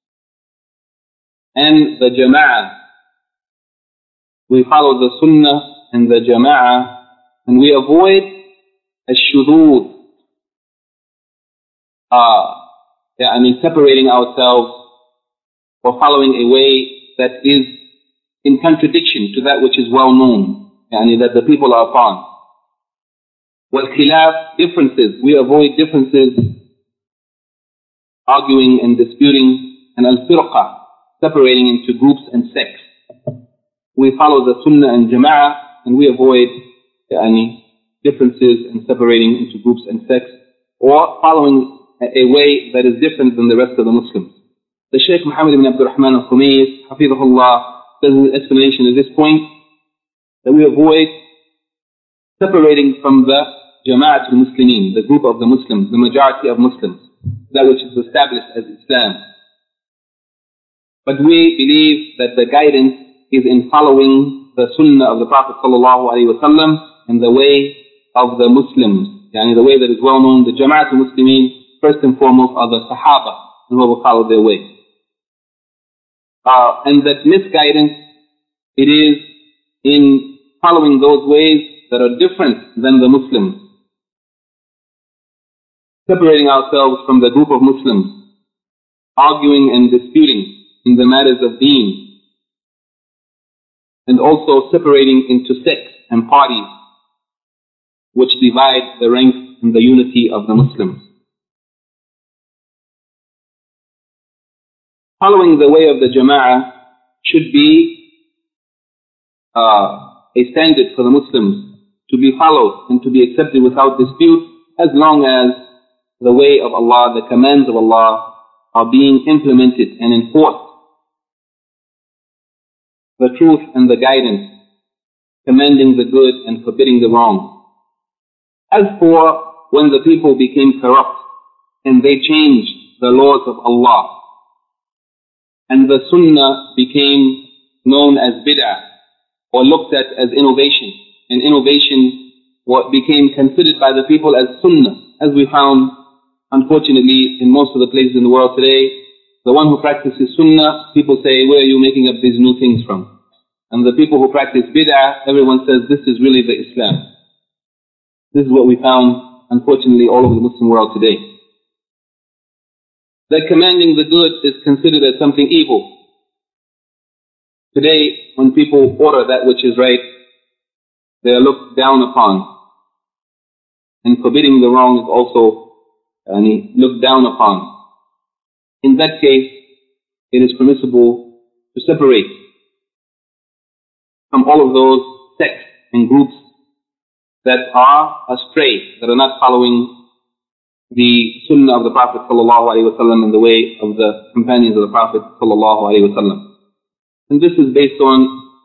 and the Jama'ah. We follow the Sunnah and the Jama'ah, and we avoid الشذوذ, separating ourselves or following a way that is in contradiction to that which is well known, that the people are upon. Wal-khilaf, differences. We avoid differences, arguing and disputing, and al-firqa, separating into groups and sects. We follow the Sunnah and Jama'ah, and we avoid differences and separating into groups and sects, or following a way that is different than the rest of the Muslims. The Shaykh Muhammad ibn Abdul Rahman al-Khumis, Hafidhahullah, says in the explanation of this point that we avoid separating from the Jama'at al-Muslimin, the group of the Muslims, the majority of Muslims, that which is established as Islam. But we believe that the guidance is in following the Sunnah of the Prophet sallallahu alaihi wasallam and the way of the Muslims, the way that is well known. The Jama'at al-Muslimin, first and foremost, are the Sahaba, and who will follow their way. And that misguidance, it is in following those ways that are different than the Muslims. separating ourselves from the group of Muslims, arguing and disputing in the matters of deen, and also separating into sects and parties which divide the ranks and the unity of the Muslims. Following the way of the Jama'ah should be a standard for the Muslims to be followed and to be accepted without dispute, as long as the way of Allah, the commands of Allah, are being implemented and enforced. The truth and the guidance, commanding the good and forbidding the wrong. As for when the people became corrupt and they changed the laws of Allah, and the Sunnah became known as bid'ah, or looked at as innovation, and innovation what became considered by the people as Sunnah, as we found unfortunately in most of the places in the world today. The one who practices Sunnah, people say, where are you making up these new things from? And the people who practice bid'ah, everyone says this is really the Islam. This is what we found unfortunately all over the Muslim world today. That commanding the good is considered as something evil. Today, when people order that which is right, they are looked down upon. And forbidding the wrong is also looked down upon. In that case, it is permissible to separate from all of those sects and groups that are astray, that are not following the Sunnah of the Prophet ﷺ and the way of the companions of the Prophet ﷺ. And this is based on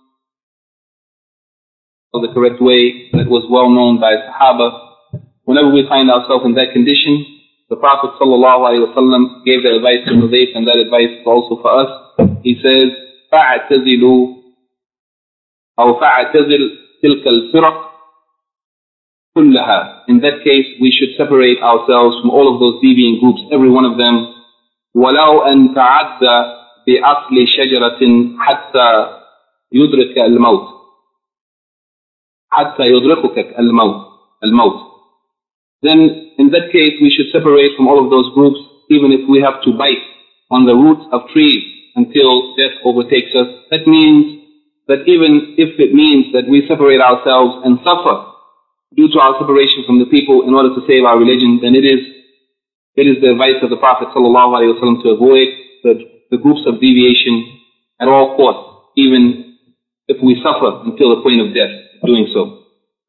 the correct way that was well known by Sahaba. Whenever we find ourselves in that condition, the Prophet ﷺ gave the advice to Hudayf, and that advice is also for us. He says, فَاعْتَزِلُوا أو فَاعْتَزِلْ تِلْكَ الْفِرَقِ كُلَّهَا. In that case, we should separate ourselves from all of those deviant groups, every one of them. وَلَوْ أَنْ تَعَدَّ بِأَصْلِ شَجَرَةٍ حَتَّى يُدْرِكَ الْمَوْتِ حَتَّى يُدْرِكُكَ الْمَوْتِ. Then, in that case, we should separate from all of those groups, even if we have to bite on the roots of trees until death overtakes us. That means that even if it means that we separate ourselves and suffer due to our separation from the people in order to save our religion, then it is the advice of the Prophet ﷺ to avoid the groups of deviation at all costs, even if we suffer until the point of death doing so.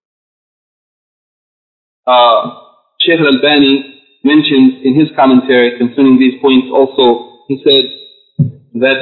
Shaykh al-Albani mentions in his commentary concerning these points also, he said that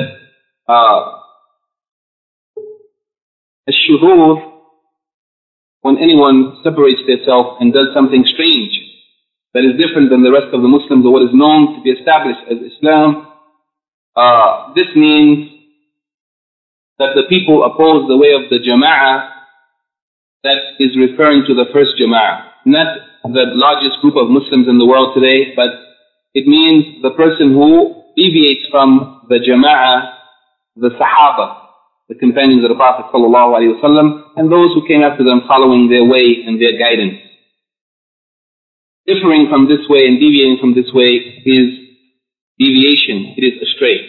الشذوذ, when anyone separates themselves and does something strange that is different than the rest of the Muslims or what is known to be established as Islam, this means that the people oppose the way of the Jama'ah that is referring to the first Jama'ah. Not the largest group of Muslims in the world today, but it means the person who deviates from the Jama'ah, the Sahaba, the companions of the Prophet ﷺ, and those who came after them following their way and their guidance. Differing from this way and deviating from this way is deviation, it is astray.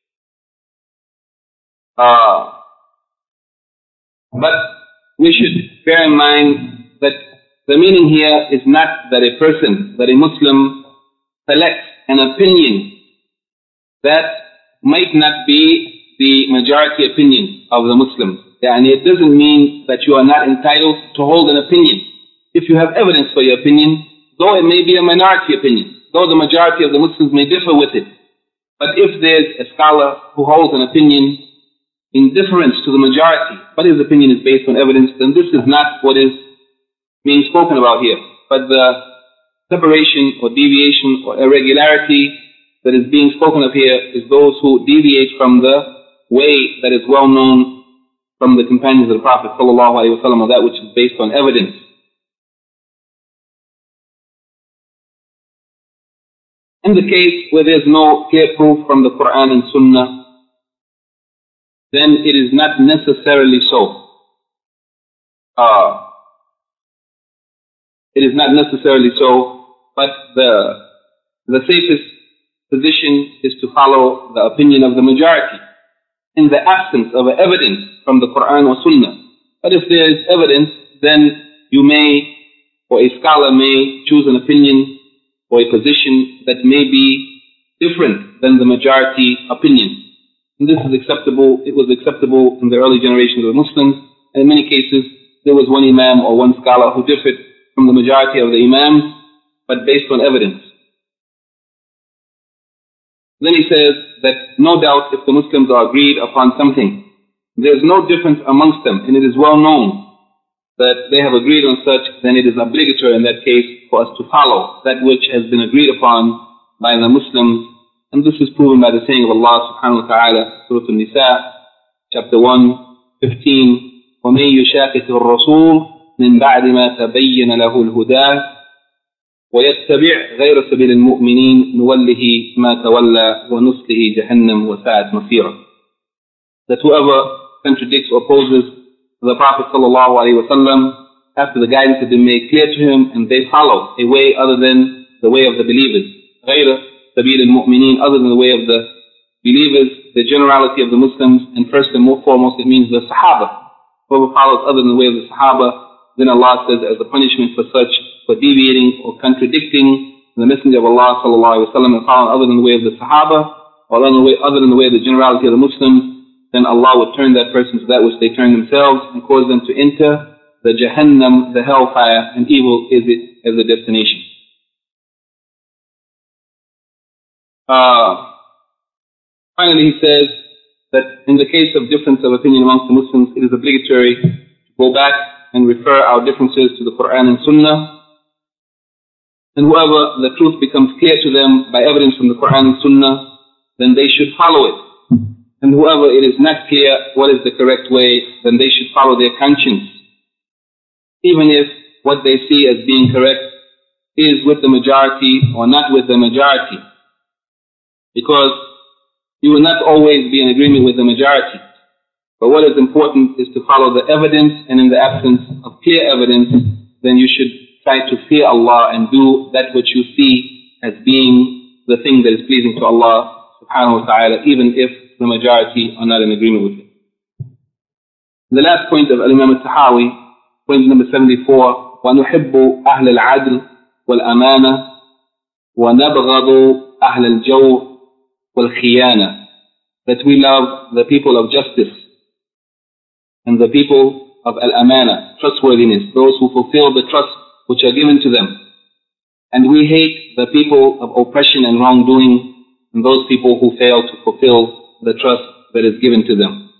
But we should bear in mind that the meaning here is not that a Muslim selects an opinion that might not be the majority opinion of the Muslims. And it doesn't mean that you are not entitled to hold an opinion. If you have evidence for your opinion, though it may be a minority opinion, though the majority of the Muslims may differ with it, but if there's a scholar who holds an opinion in difference to the majority, but his opinion is based on evidence, then this is not what is being spoken about here. But the separation or deviation or irregularity that is being spoken of here is those who deviate from the way that is well known from the companions of the Prophet ﷺ, or that which is based on evidence. In the case where there is no clear proof from the Quran and Sunnah, then it is not necessarily so. It is not necessarily so, But the safest position is to follow the opinion of the majority in the absence of evidence from the Quran or Sunnah. But if there is evidence, then you may, or a scholar may, choose an opinion or a position that may be different than the majority opinion. And this is acceptable. It was acceptable in the early generations of Muslims. And in many cases, there was one imam or one scholar who differed from the majority of the imams, but based on evidence. Then he says that no doubt if the Muslims are agreed upon something, there is no difference amongst them, and it is well known that they have agreed on such, then it is obligatory in that case for us to follow that which has been agreed upon by the Muslims. And this is proven by the saying of Allah subhanahu wa ta'ala, Surah An-Nisa, chapter 1:15, وَمَن يُشَاقِقِ الرَّسُولِ مِن بَعْدِ مَا تَبَيَّنَ لَهُ الْهُدَى وَيَتَّبِعْ غَيْرَ سَبِيلِ الْمُؤْمِنِينَ نُوَلِّهِ مَا تَوَلَّى وَنُصْلِهِ جَهَنَّمَ وَسَاءَتْ مَصِيرًا. That whoever contradicts or opposes the Prophet ﷺ after the guidance has been made clear to him, and they follow a way other than the way of the believers, غَيْرَ سَبِيلِ الْمُؤْمِنِينَ, other than the way of the believers, the generality of the Muslims, and first and foremost it means the Sahaba. Whoever follows other than the way of the Sahaba, then Allah says as a punishment for such, for deviating or contradicting the Messenger of Allah ﷺ and following other than the way of the Sahaba, or other than the way of the generality of the Muslims, then Allah would turn that person to that which they turn themselves and cause them to enter the Jahannam, the hellfire, and evil is it as a destination. Finally, he says that in the case of difference of opinion amongst the Muslims, it is obligatory to go back and refer our differences to the Quran and Sunnah. And whoever the truth becomes clear to them by evidence from the Quran and Sunnah, then they should follow it. And whoever it is not clear what is the correct way, then they should follow their conscience, even if what they see as being correct is with the majority or not with the majority. Because you will not always be in agreement with the majority. But what is important is to follow the evidence, and in the absence of clear evidence, then you should try to fear Allah and do that which you see as being the thing that is pleasing to Allah subhanahu wa ta'ala, even if the majority are not in agreement with it. The last point of Imam al-Tahawi, point number 74, وَنُحِبُّ أَهْلَ الْعَدْلِ وَالْأَمَانَةِ وَنَبْغَضُ أَهْلَ الْجَوْرِ وَالْخِيَانَةِ, that we love the people of justice and the people of al-amana, trustworthiness, those who fulfill the trust which are given to them. And we hate the people of oppression and wrongdoing, and those people who fail to fulfill the trust that is given to them.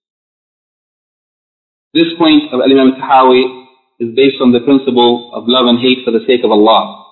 This point of Imam al-Tahawi is based on the principle of love and hate for the sake of Allah.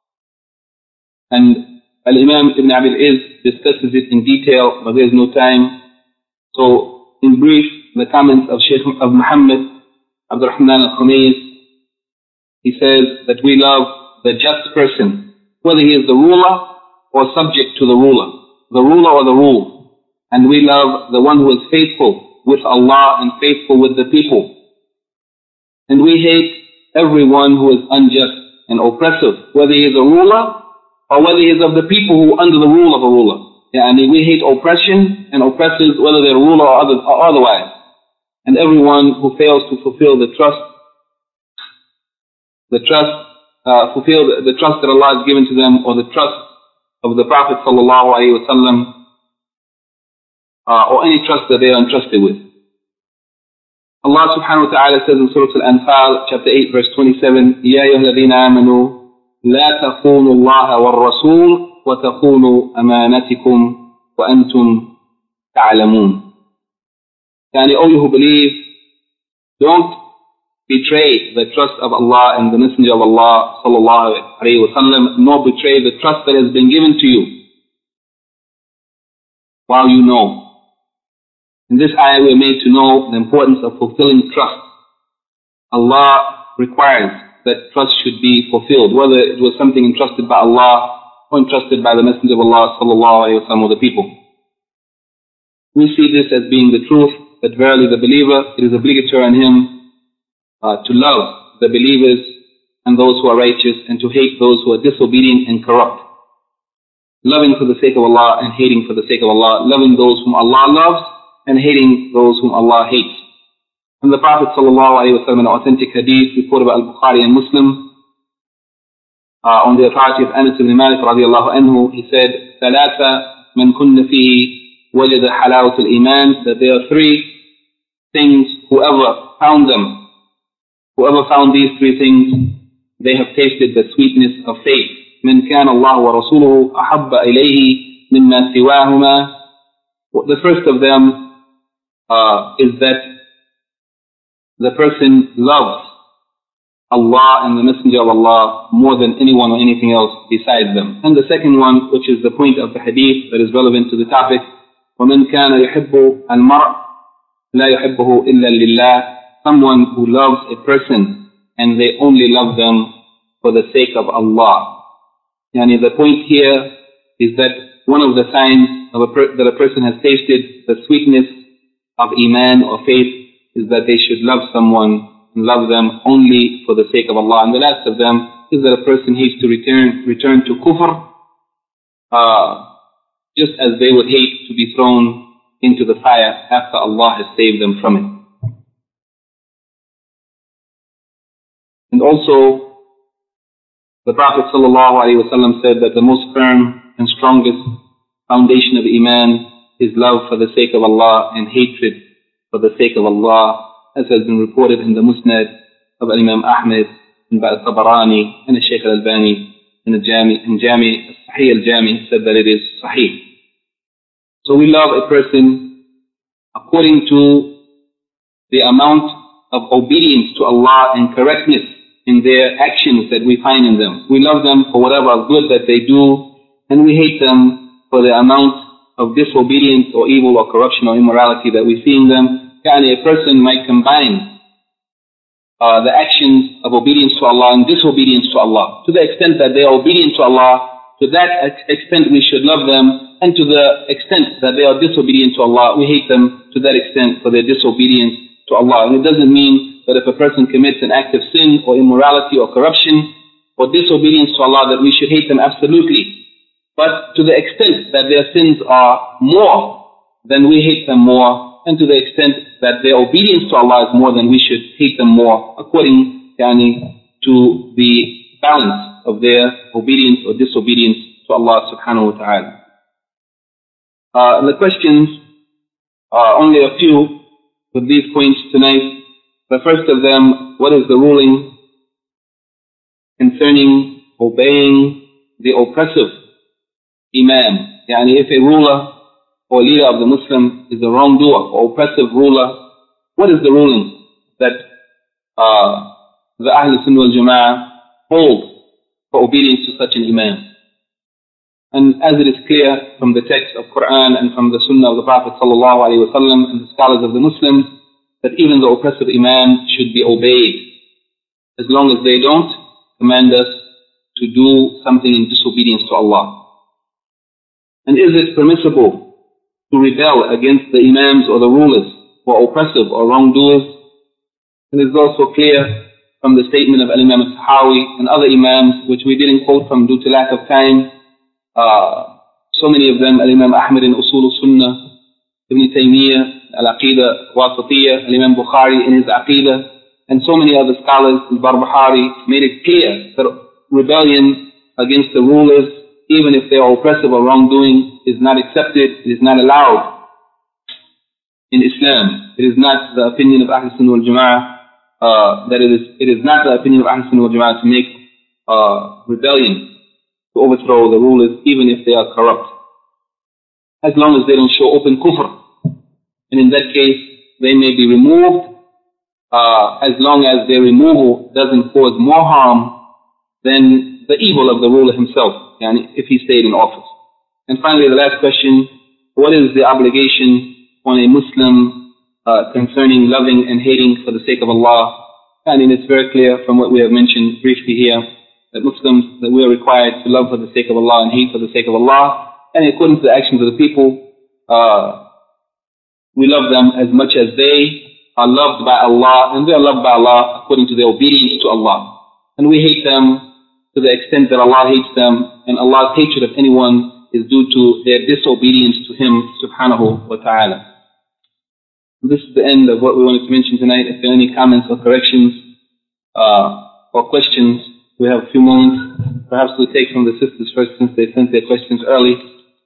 And Al-Imam Ibn Abi al-Izz discusses it in detail, but there is no time. So, in brief, the comments of Shaykh of Muhammad Abdul Rahman al-Khumayz, he says that we love the just person, whether he is the ruler or subject to the ruler or the rule. And we love the one who is faithful with Allah and faithful with the people. And we hate everyone who is unjust and oppressive, whether he is a ruler or whether he is of the people who are under the rule of a ruler. And we hate oppression and oppressors, whether they're a ruler or otherwise. And everyone who fails to fulfill fulfill the trust that Allah has given to them, or the trust of the Prophet sallallahu alaihi wasallam, or any trust that they are entrusted with. Allah subhanahu wa ta'ala says in Surah Al-Anfal, chapter 8, verse 27, يَا أَيُّهَا الَّذِينَ آمَنُوا لَا تَخُونُوا اللَّهَ وَالرَّسُولَ وَتَخُونُوا أَمَانَتِكُمْ وَأَنْتُمْ تَعْلَمُونَ. Yani, all you who believe, don't betray the trust of Allah and the Messenger of Allah sallallahu alayhi wa sallam, nor betray the trust that has been given to you while you know. In this ayah we are made to know the importance of fulfilling trust. Allah requires that trust should be fulfilled, whether it was something entrusted by Allah or entrusted by the Messenger of Allah sallallahu alayhi wa sallam or the people. We see this as being the truth, that verily the believer, it is obligatory on him to love the believers and those who are righteous, and to hate those who are disobedient and corrupt. Loving for the sake of Allah and hating for the sake of Allah. Loving those whom Allah loves and hating those whom Allah hates. And the Prophet ﷺ in an authentic hadith reported by Al-Bukhari and Muslim, on the authority of Anas ibn Malik radiallahu anhu, he said, ثلاثة من كن فيه وجد حلاوة الإيمان, that there are three things, whoever found these three things, they have tasted the sweetness of faith. من كان الله ورسوله أحب إليه مما سواهما. The first of them is that the person loves Allah and the Messenger of Allah more than anyone or anything else besides them. And the second one, which is the point of the hadith that is relevant to the topic, وَمَنْ كَانَ يُحِبُّ الْمَرْءَ لَا يُحِبُّهُ إِلَّا لِلَّهِ. Someone who loves a person and they only love them for the sake of Allah. Yani the point here is that one of the signs of that a person has tasted the sweetness of Iman or faith is that they should love someone and love them only for the sake of Allah. And the last of them is that a person hates to return to kufr, just as they would hate to be thrown into the fire after Allah has saved them from it. And also, the Prophet ﷺ said that the most firm and strongest foundation of Iman is love for the sake of Allah and hatred for the sake of Allah, as has been reported in the Musnad of Imam Ahmed and by Tabarani and Shaykh al-Albani in Sahih al-Jami said that it is Sahih. So we love a person according to the amount of obedience to Allah and correctness in their actions that we find in them. We love them for whatever good that they do, and we hate them for the amount of disobedience or evil or corruption or immorality that we see in them. A person might combine the actions of obedience to Allah and disobedience to Allah. To the extent that they are obedient to Allah, to that extent we should love them, and to the extent that they are disobedient to Allah, we hate them to that extent for their disobedience to Allah. And it doesn't mean that if a person commits an act of sin or immorality or corruption or disobedience to Allah that we should hate them absolutely. But to the extent that their sins are more, then we hate them more, and to the extent that their obedience to Allah is more, then we should hate them more, according to the balance of their obedience or disobedience to Allah subhanahu wa ta'ala. The questions are only a few with these points tonight. The first of them, what is the ruling concerning obeying the oppressive Imam? If a ruler or leader of the Muslim is a wrongdoer or oppressive ruler, what is the ruling that the Ahl Sunnah wal Jama'ah hold for obedience to such an Imam? And as it is clear from the text of Quran and from the Sunnah of the Prophet ﷺ and the scholars of the Muslims, that even the oppressive Imam should be obeyed, as long as they don't command us to do something in disobedience to Allah. And is it permissible to rebel against the Imams or the rulers who are oppressive or wrongdoers? And it is also clear from the statement of Imam al-Tahawi and other Imams, which we didn't quote from due to lack of time. So many of them, Imam Ahmed in Usul al-Sunnah, Ibn Taymiyyah, Al-Aqidah Wasatiyah, Imam Bukhari in his Aqidah, and so many other scholars, Al-Barbahari, made it clear that rebellion against the rulers, even if they are oppressive or wrongdoing, is not accepted, it is not allowed in Islam. It is not the opinion of Ahl Sunnah wal Jama'ah, it is not the opinion of Ahl Sunnah wal Jama'ah to make rebellion, to overthrow the rulers, even if they are corrupt, as long as they don't show open kufr. And in that case, they may be removed, as long as their removal doesn't cause more harm than the evil of the ruler himself, if he stayed in office. And finally, the last question, what is the obligation on a Muslim concerning loving and hating for the sake of Allah? And it's very clear from what we have mentioned briefly here, that Muslims, that we are required to love for the sake of Allah and hate for the sake of Allah. And according to the actions of the people, we love them as much as they are loved by Allah, and they are loved by Allah according to their obedience to Allah. and we hate them to the extent that Allah hates them, and Allah's hatred of anyone is due to their disobedience to Him subhanahu wa ta'ala. This is the end of what we wanted to mention tonight. If there are any comments or corrections or questions, we have a few moments. Perhaps we'll take from the sisters first since they sent their questions early.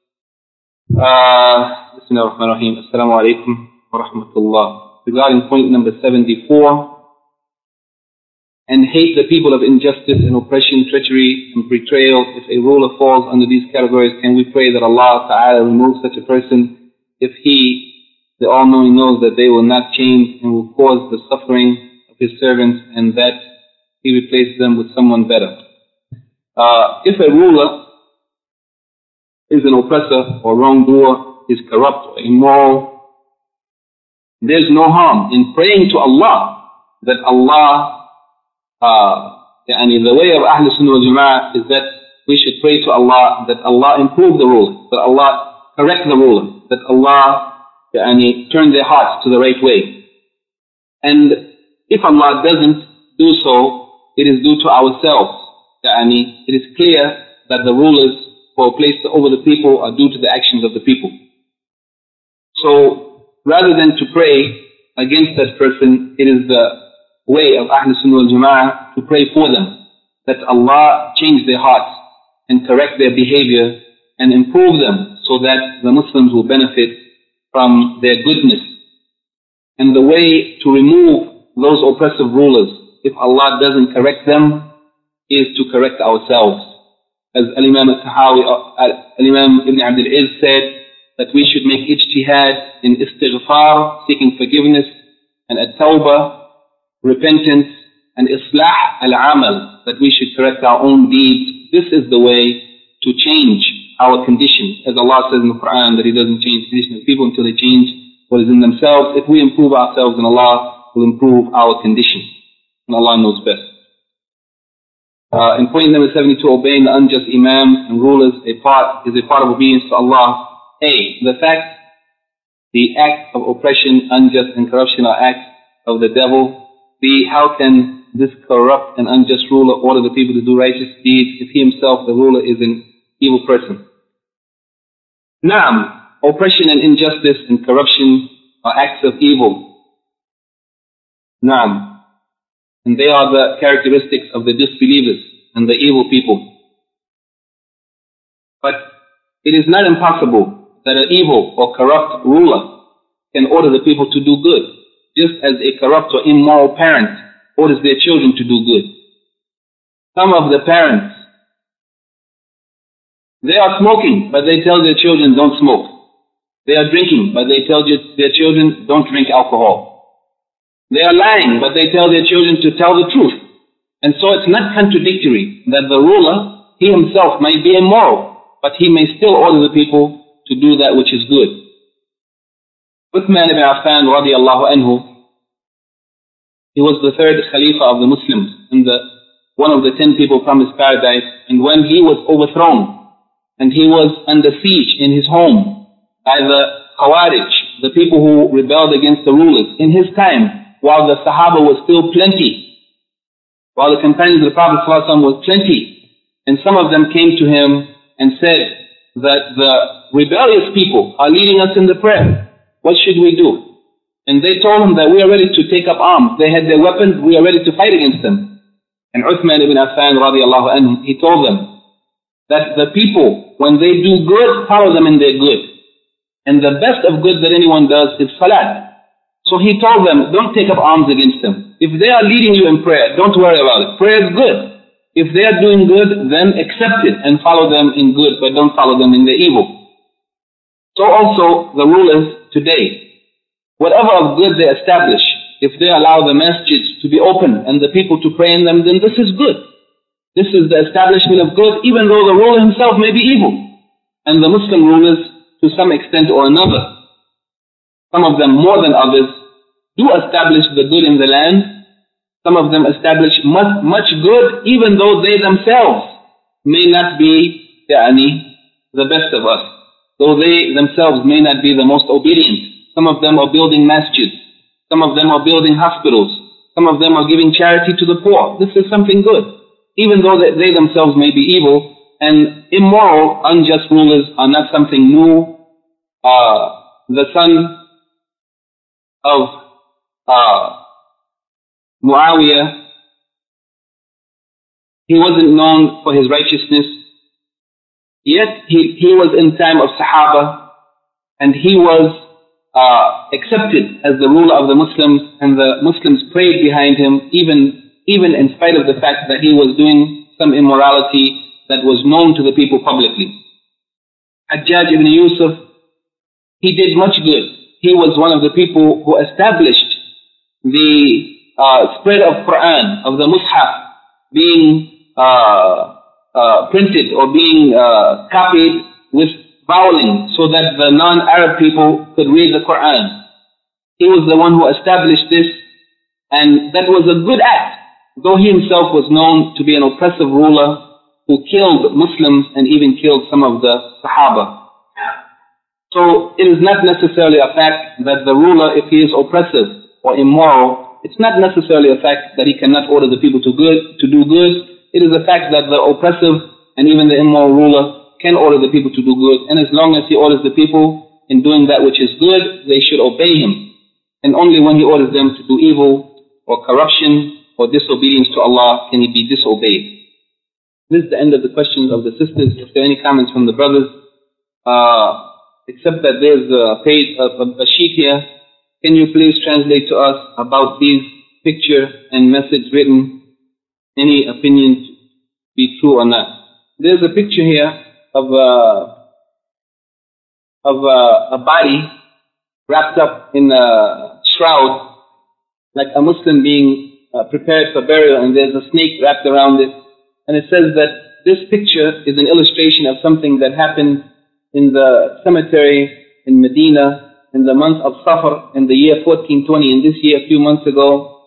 Bismillah ar-Rahman ar-Rahim. Assalamu alaikum wa rahmatullah. Regarding point number 74, and hate the people of injustice and oppression, treachery and betrayal. If a ruler falls under these categories, can we pray that Allah Ta'ala removes such a person if He, the All-Knowing, knows that they will not change and will cause the suffering of His servants, and that He replaces them with someone better? If a ruler is an oppressor or wrongdoer, is corrupt or immoral, there's no harm in praying to Allah that Allah, the way of Ahl Sunnah wal Jama'ah is that we should pray to Allah that Allah improve the ruler, that Allah correct the ruler, that Allah turn their hearts to the right way. And if Allah doesn't do so, it is due to ourselves. It is clear that the rulers who are placed over the people are due to the actions of the people. So rather than to pray against that person, it is the way of Ahl Sunnah wal Jama'ah to pray for them, that Allah change their hearts and correct their behavior and improve them so that the Muslims will benefit from their goodness. And the way to remove those oppressive rulers, if Allah doesn't correct them, is to correct ourselves. As Al-Imam al-Tahawi, Al-Imam Ibn Abdul Izz said, that we should make ijtihad in istighfar, seeking forgiveness, and at-tawbah, repentance, and islah al-amal, that we should correct our own deeds. This is the way to change our condition. As Allah says in the Quran, that He doesn't change the condition of people until they change what is in themselves. If we improve ourselves, then Allah will improve our condition. And Allah knows best. In point number 72, obeying the unjust imams and rulers is a part of obedience to Allah. A, the act of oppression, unjust and corruption are acts of the devil. B, how can this corrupt and unjust ruler order the people to do righteous deeds if he himself, the ruler, is an evil person? Naam, oppression and injustice and corruption are acts of evil. Naam. And they are the characteristics of the disbelievers and the evil people. But it is not impossible that an evil or corrupt ruler can order the people to do good, just as a corrupt or immoral parent orders their children to do good. Some of the parents, they are smoking, but they tell their children don't smoke. They are drinking, but they tell their children don't drink alcohol. They are lying, but they tell their children to tell the truth. And so it's not contradictory that the ruler, he himself might be immoral, but he may still order the people to do that which is good. Uthman ibn Affan radiallahu anhu, he was the third Khalifa of the Muslims and one of the 10 people promised paradise. And when he was overthrown and he was under siege in his home by the Khawarij, the people who rebelled against the rulers in his time, while the Sahaba was still plenty, while the companions of the Prophet ﷺ was plenty, and some of them came to him and said that the rebellious people are leading us in the prayer. What should we do? And they told him that we are ready to take up arms. They had their weapons, we are ready to fight against them. And Uthman ibn Affan radiallahu anhu, he told them that the people, when they do good, follow them in their good. And the best of good that anyone does is salat. So he told them, don't take up arms against them. If they are leading you in prayer, don't worry about it. Prayer is good. If they are doing good, then accept it and follow them in good, but don't follow them in their evil. So also the rulers today, whatever of good they establish, if they allow the masjids to be open and the people to pray in them, then this is good. This is the establishment of good, even though the ruler himself may be evil. And the Muslim rulers, to some extent or another, some of them more than others, do establish the good in the land. Some of them establish much good, even though they themselves may not be the best of us. Though they themselves may not be the most obedient. Some of them are building masjids. Some of them are building hospitals. Some of them are giving charity to the poor. This is something good. even though they themselves may be evil, and immoral, unjust rulers are not something new. The son of Muawiyah, he wasn't known for his righteousness, yet he was in time of Sahaba, and he was accepted as the ruler of the Muslims, and the Muslims prayed behind him, even in spite of the fact that he was doing some immorality that was known to the people publicly. Hajjaj ibn Yusuf, he did much good. He was one of the people who established the spread of Quran, of the Mus'haf, being printed or being copied with vowelling so that the non-Arab people could read the Quran. He was the one who established this, and that was a good act, though he himself was known to be an oppressive ruler who killed Muslims and even killed some of the Sahaba. So it is not necessarily a fact that the ruler, if he is oppressive or immoral, it's not necessarily a fact that he cannot order the people to do good. It is a fact that the oppressive and even the immoral ruler can order the people to do good. And as long as he orders the people in doing that which is good, they should obey him. And only when he orders them to do evil or corruption or disobedience to Allah can he be disobeyed. This is the end of the questions of the sisters. If there are any comments from the brothers, except that there's a sheet here. Can you please translate to us about these picture and message written? Any opinion be true or not? There's a picture here of a body wrapped up in a shroud, like a Muslim being prepared for burial, and there's a snake wrapped around it. And it says that this picture is an illustration of something that happened in the cemetery in Medina in the month of Safar in the year 1420, in this year a few months ago.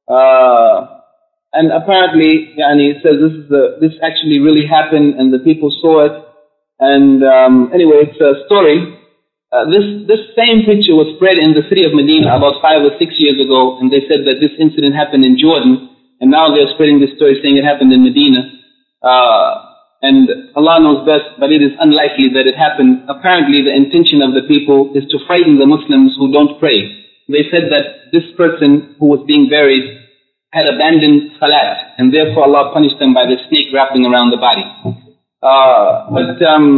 And apparently, it says this actually really happened and the people saw it. And anyway, it's a story. This same picture was spread in the city of Medina about 5 or 6 years ago, and they said that this incident happened in Jordan. And now they're spreading this story saying it happened in Medina. And Allah knows best, but it is unlikely that it happened. Apparently the intention of the people is to frighten the Muslims who don't pray. They said that this person who was being buried had abandoned salat, and therefore Allah punished them by the snake wrapping around the body. But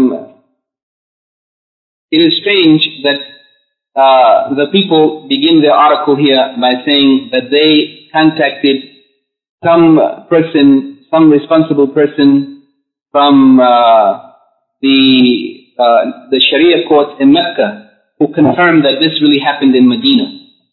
it is strange that the people begin their article here by saying that they contacted some person, some responsible person from the Sharia court in Mecca who confirmed that this really happened in Medina.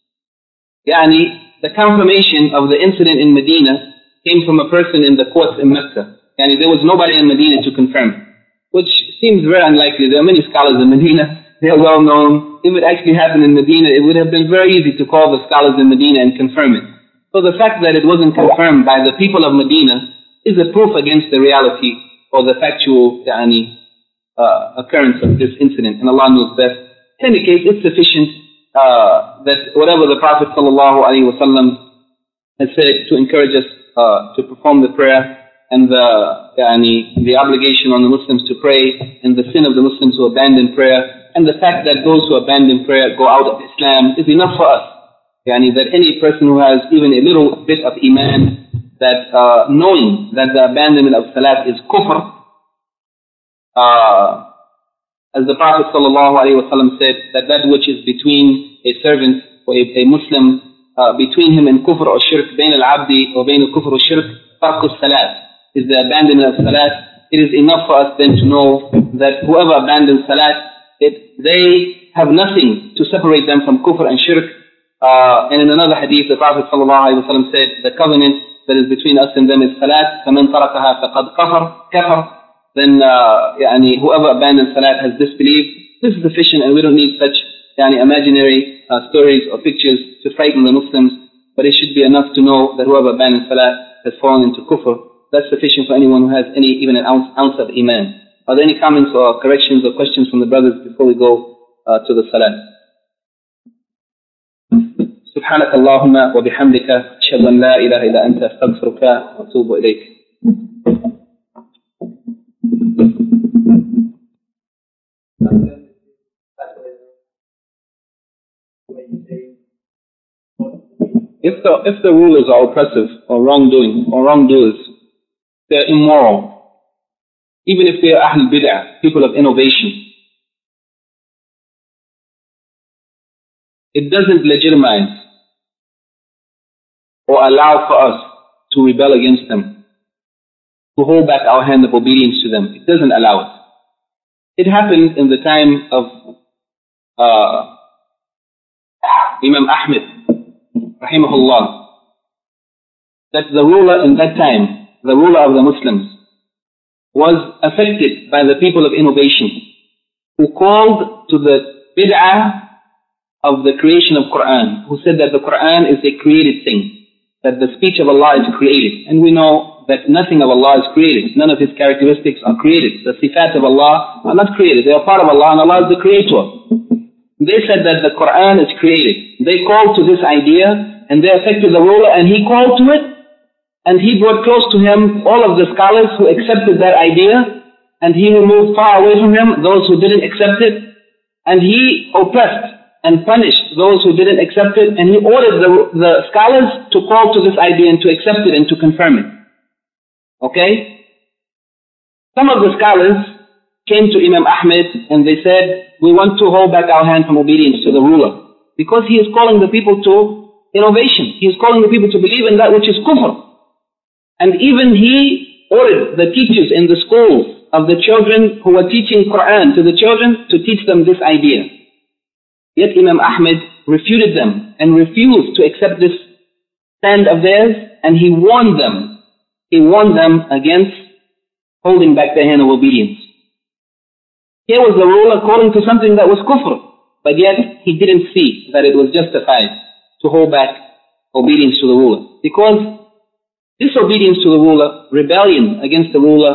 The confirmation of the incident in Medina came from a person in the courts in Mecca. There was nobody in Medina to confirm, which seems very unlikely. There are many scholars in Medina. They are well known. If it actually happened in Medina, it would have been very easy to call the scholars in Medina and confirm it. So the fact that it wasn't confirmed by the people of Medina is a proof against the reality or the factual occurrence of this incident, and Allah knows best. In any case, it's sufficient that whatever the Prophet ﷺ has said to encourage us to perform the prayer, and the obligation on the Muslims to pray, and the sin of the Muslims who abandon prayer, and the fact that those who abandon prayer go out of Islam is enough for us. That any person who has even a little bit of iman, that knowing that the abandonment of salat is kufr, as the Prophet ﷺ said, that which is between a servant or a Muslim, between him and kufr or shirk, بين العبد وبين الكفر والشرك ترك الصلاة, is the abandonment of salat. It is enough for us then to know that whoever abandons salat, they have nothing to separate them from kufr and shirk. And in another hadith, the Prophet ﷺ said, the covenant that is between us and them is salat. فَمَنْ تَرَكَهَا فَقَدْ كَفَرْ. Then whoever abandons salat has disbelieved. This is sufficient, and we don't need such imaginary stories or pictures to frighten the Muslims. But it should be enough to know that whoever abandons salat has fallen into kufr. That's sufficient for anyone who has even an ounce of iman. Are there any comments or corrections or questions from the brothers before we go to the salat? سبحانك اللهم وبحمدك أشهد أن لا إله إلا أنت أستغفرك وأتوب إليك. If the rulers are oppressive or wrongdoing or wrongdoers, they're immoral. Even if they are Ahl Bid'ah, people of innovation, it doesn't legitimize or allow for us to rebel against them, to hold back our hand of obedience to them. It doesn't allow it. It happened in the time of Imam Ahmed, rahimahullah, that the ruler in that time, the ruler of the Muslims, was affected by the people of innovation who called to the bid'ah of the creation of Quran, who said that the Quran is a created thing, that the speech of Allah is created. And we know that nothing of Allah is created. None of His characteristics are created. The sifat of Allah are not created. They are part of Allah and Allah is the creator. They said that the Quran is created. They called to this idea and they affected the ruler and he called to it and he brought close to him all of the scholars who accepted that idea and he removed far away from him those who didn't accept it and he oppressed and punished those who didn't accept it and he ordered the scholars to call to this idea and to accept it and to confirm it. Okay? Some of the scholars came to Imam Ahmed and they said, we want to hold back our hand from obedience to the ruler because he is calling the people to innovation. He is calling the people to believe in that which is kufr. And even he ordered the teachers in the schools of the children who were teaching Quran to the children to teach them this idea. Yet Imam Ahmed refuted them and refused to accept this stand of theirs and he warned them. He warned them against holding back their hand of obedience. Here was the ruler calling to something that was kufr, but yet he didn't see that it was justified to hold back obedience to the ruler. Because disobedience to the ruler, rebellion against the ruler,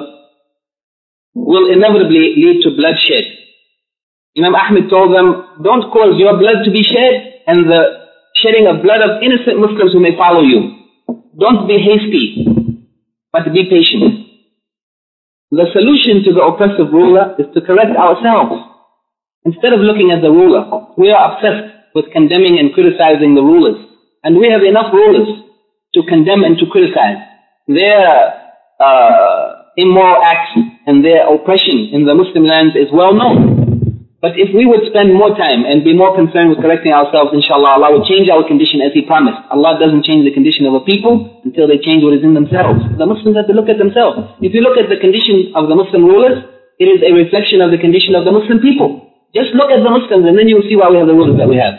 will inevitably lead to bloodshed. Imam Ahmed told them, don't cause your blood to be shed and the shedding of blood of innocent Muslims who may follow you. Don't be hasty, but be patient. The solution to the oppressive ruler is to correct ourselves. Instead of looking at the ruler, we are obsessed with condemning and criticizing the rulers. And we have enough rulers to condemn and to criticize. Their immoral acts and their oppression in the Muslim lands is well known. But if we would spend more time and be more concerned with correcting ourselves, inshallah, Allah will change our condition as He promised. Allah doesn't change the condition of a people until they change what is in themselves. The Muslims have to look at themselves. If you look at the condition of the Muslim rulers, it is a reflection of the condition of the Muslim people. Just look at the Muslims and then you will see why we have the rulers that we have.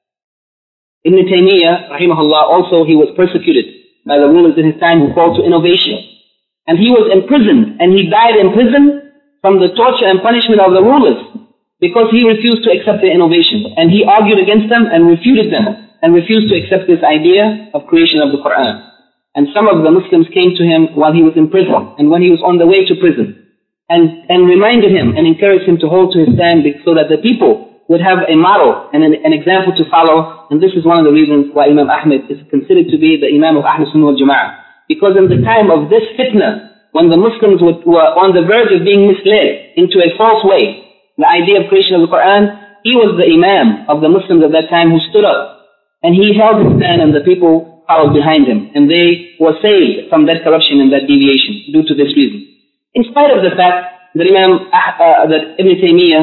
Ibn Taymiyyah, rahimahullah, also he was persecuted by the rulers in his time who called to innovation. And he was imprisoned and he died in prison from the torture and punishment of the rulers, because he refused to accept their innovation. And he argued against them and refuted them and refused to accept this idea of creation of the Quran. And some of the Muslims came to him while he was in prison and when he was on the way to prison and reminded him and encouraged him to hold to his stand so that the people would have a model and an example to follow. And this is one of the reasons why Imam Ahmed is considered to be the Imam of Ahl Sunnah wal Jama'ah. Because in the time of this fitna, when the Muslims were on the verge of being misled into a false way, the idea of creation of the Quran, he was the Imam of the Muslims at that time who stood up. And he held his stand and the people followed behind him. And they were saved from that corruption and that deviation due to this reason. In spite of the fact that Ibn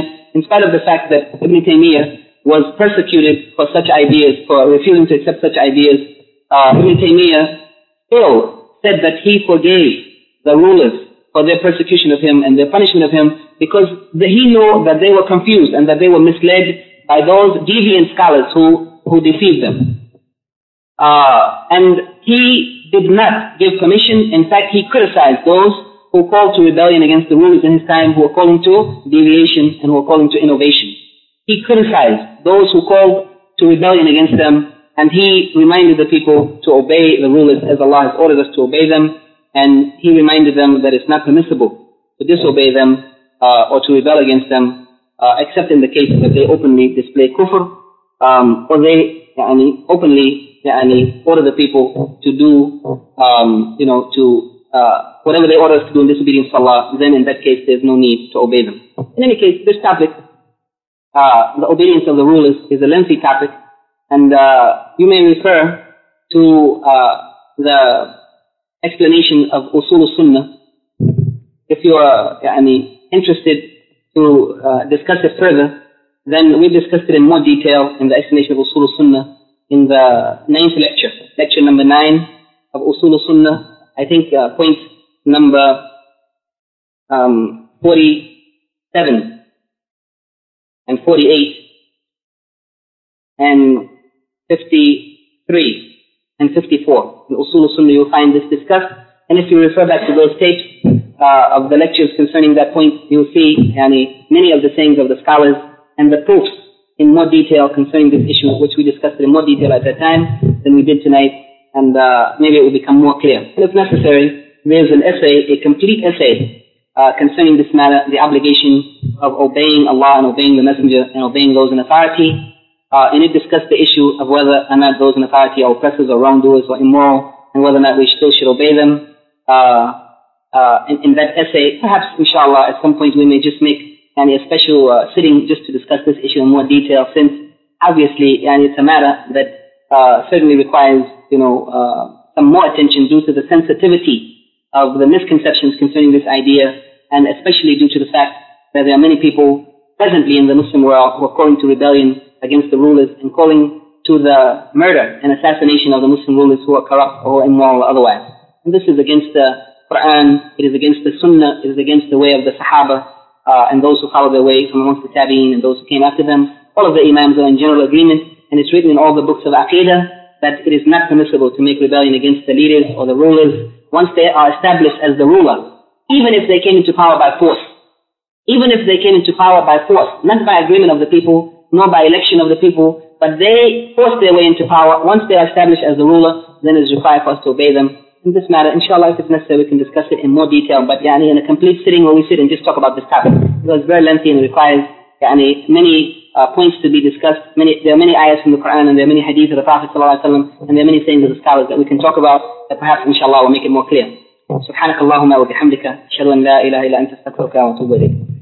Taymiyyah was persecuted for such ideas, for refusing to accept such ideas, Ibn Taymiyyah still said that he forgave the rulers for their persecution of him and their punishment of him, because he knew that they were confused and that they were misled by those deviant scholars who deceived them. And he did not give permission. In fact, he criticized those who called to rebellion against the rulers in his time, who were calling to deviation and who were calling to innovation. He criticized those who called to rebellion against them, and he reminded the people to obey the rulers as Allah has ordered us to obey them, and he reminded them that it's not permissible to disobey them or to rebel against them, except in the case that they openly display kufr, or they openly order the people to do, to whatever they order us to do in disobedience to Allah, then in that case there's no need to obey them. In any case, this topic, the obedience of the rulers, is a lengthy topic, and you may refer to the explanation of Usul al-Sunnah if you are interested to discuss it further. Then we discussed it in more detail in the explanation of Usul al-Sunnah in the 9th lecture, lecture number 9 of Usul al-Sunnah. I think point number 47 and 48 and 53 and 54. In Usul al-Sunnah you'll find this discussed, and if you refer back to those tapes of the lectures concerning that point, you'll see many of the sayings of the scholars and the proofs in more detail concerning this issue, which we discussed in more detail at that time than we did tonight, and maybe it will become more clear. And if necessary, there's an essay, a complete essay concerning this matter, the obligation of obeying Allah and obeying the Messenger and obeying those in authority. And it discussed the issue of whether or not those in authority are oppressors or wrongdoers or immoral, and whether or not we still should obey them. In that essay, perhaps inshallah at some point we may just make a special sitting just to discuss this issue in more detail, since obviously it's a matter that certainly requires some more attention due to the sensitivity of the misconceptions concerning this idea, and especially due to the fact that there are many people presently in the Muslim world who are calling to rebellion against the rulers and calling to the murder and assassination of the Muslim rulers who are corrupt or immoral or otherwise. And this is against the Quran, it is against the Sunnah, it is against the way of the Sahaba and those who follow their way from amongst the Tabi'een and those who came after them. All of the Imams are in general agreement, and it's written in all the books of Aqidah that it is not permissible to make rebellion against the leaders or the rulers once they are established as the ruler, even if they came into power by force. Even if they came into power by force, not by agreement of the people, nor by election of the people, but they forced their way into power. Once they are established as the ruler, then it is required for us to obey them. In this matter, inshallah, if it's necessary, we can discuss it in more detail, but in a complete sitting where we sit and just talk about this topic, because it's very lengthy and it requires many points to be discussed. There are many ayahs from the Quran, and there are many hadiths of the Prophet ﷺ, and there are many sayings of the scholars that we can talk about, that perhaps inshallah will make it more clear. سبحانك اللهم وبحمدك أشهد أن لا إله إلا أنت أستغفرك وأتوب إليك.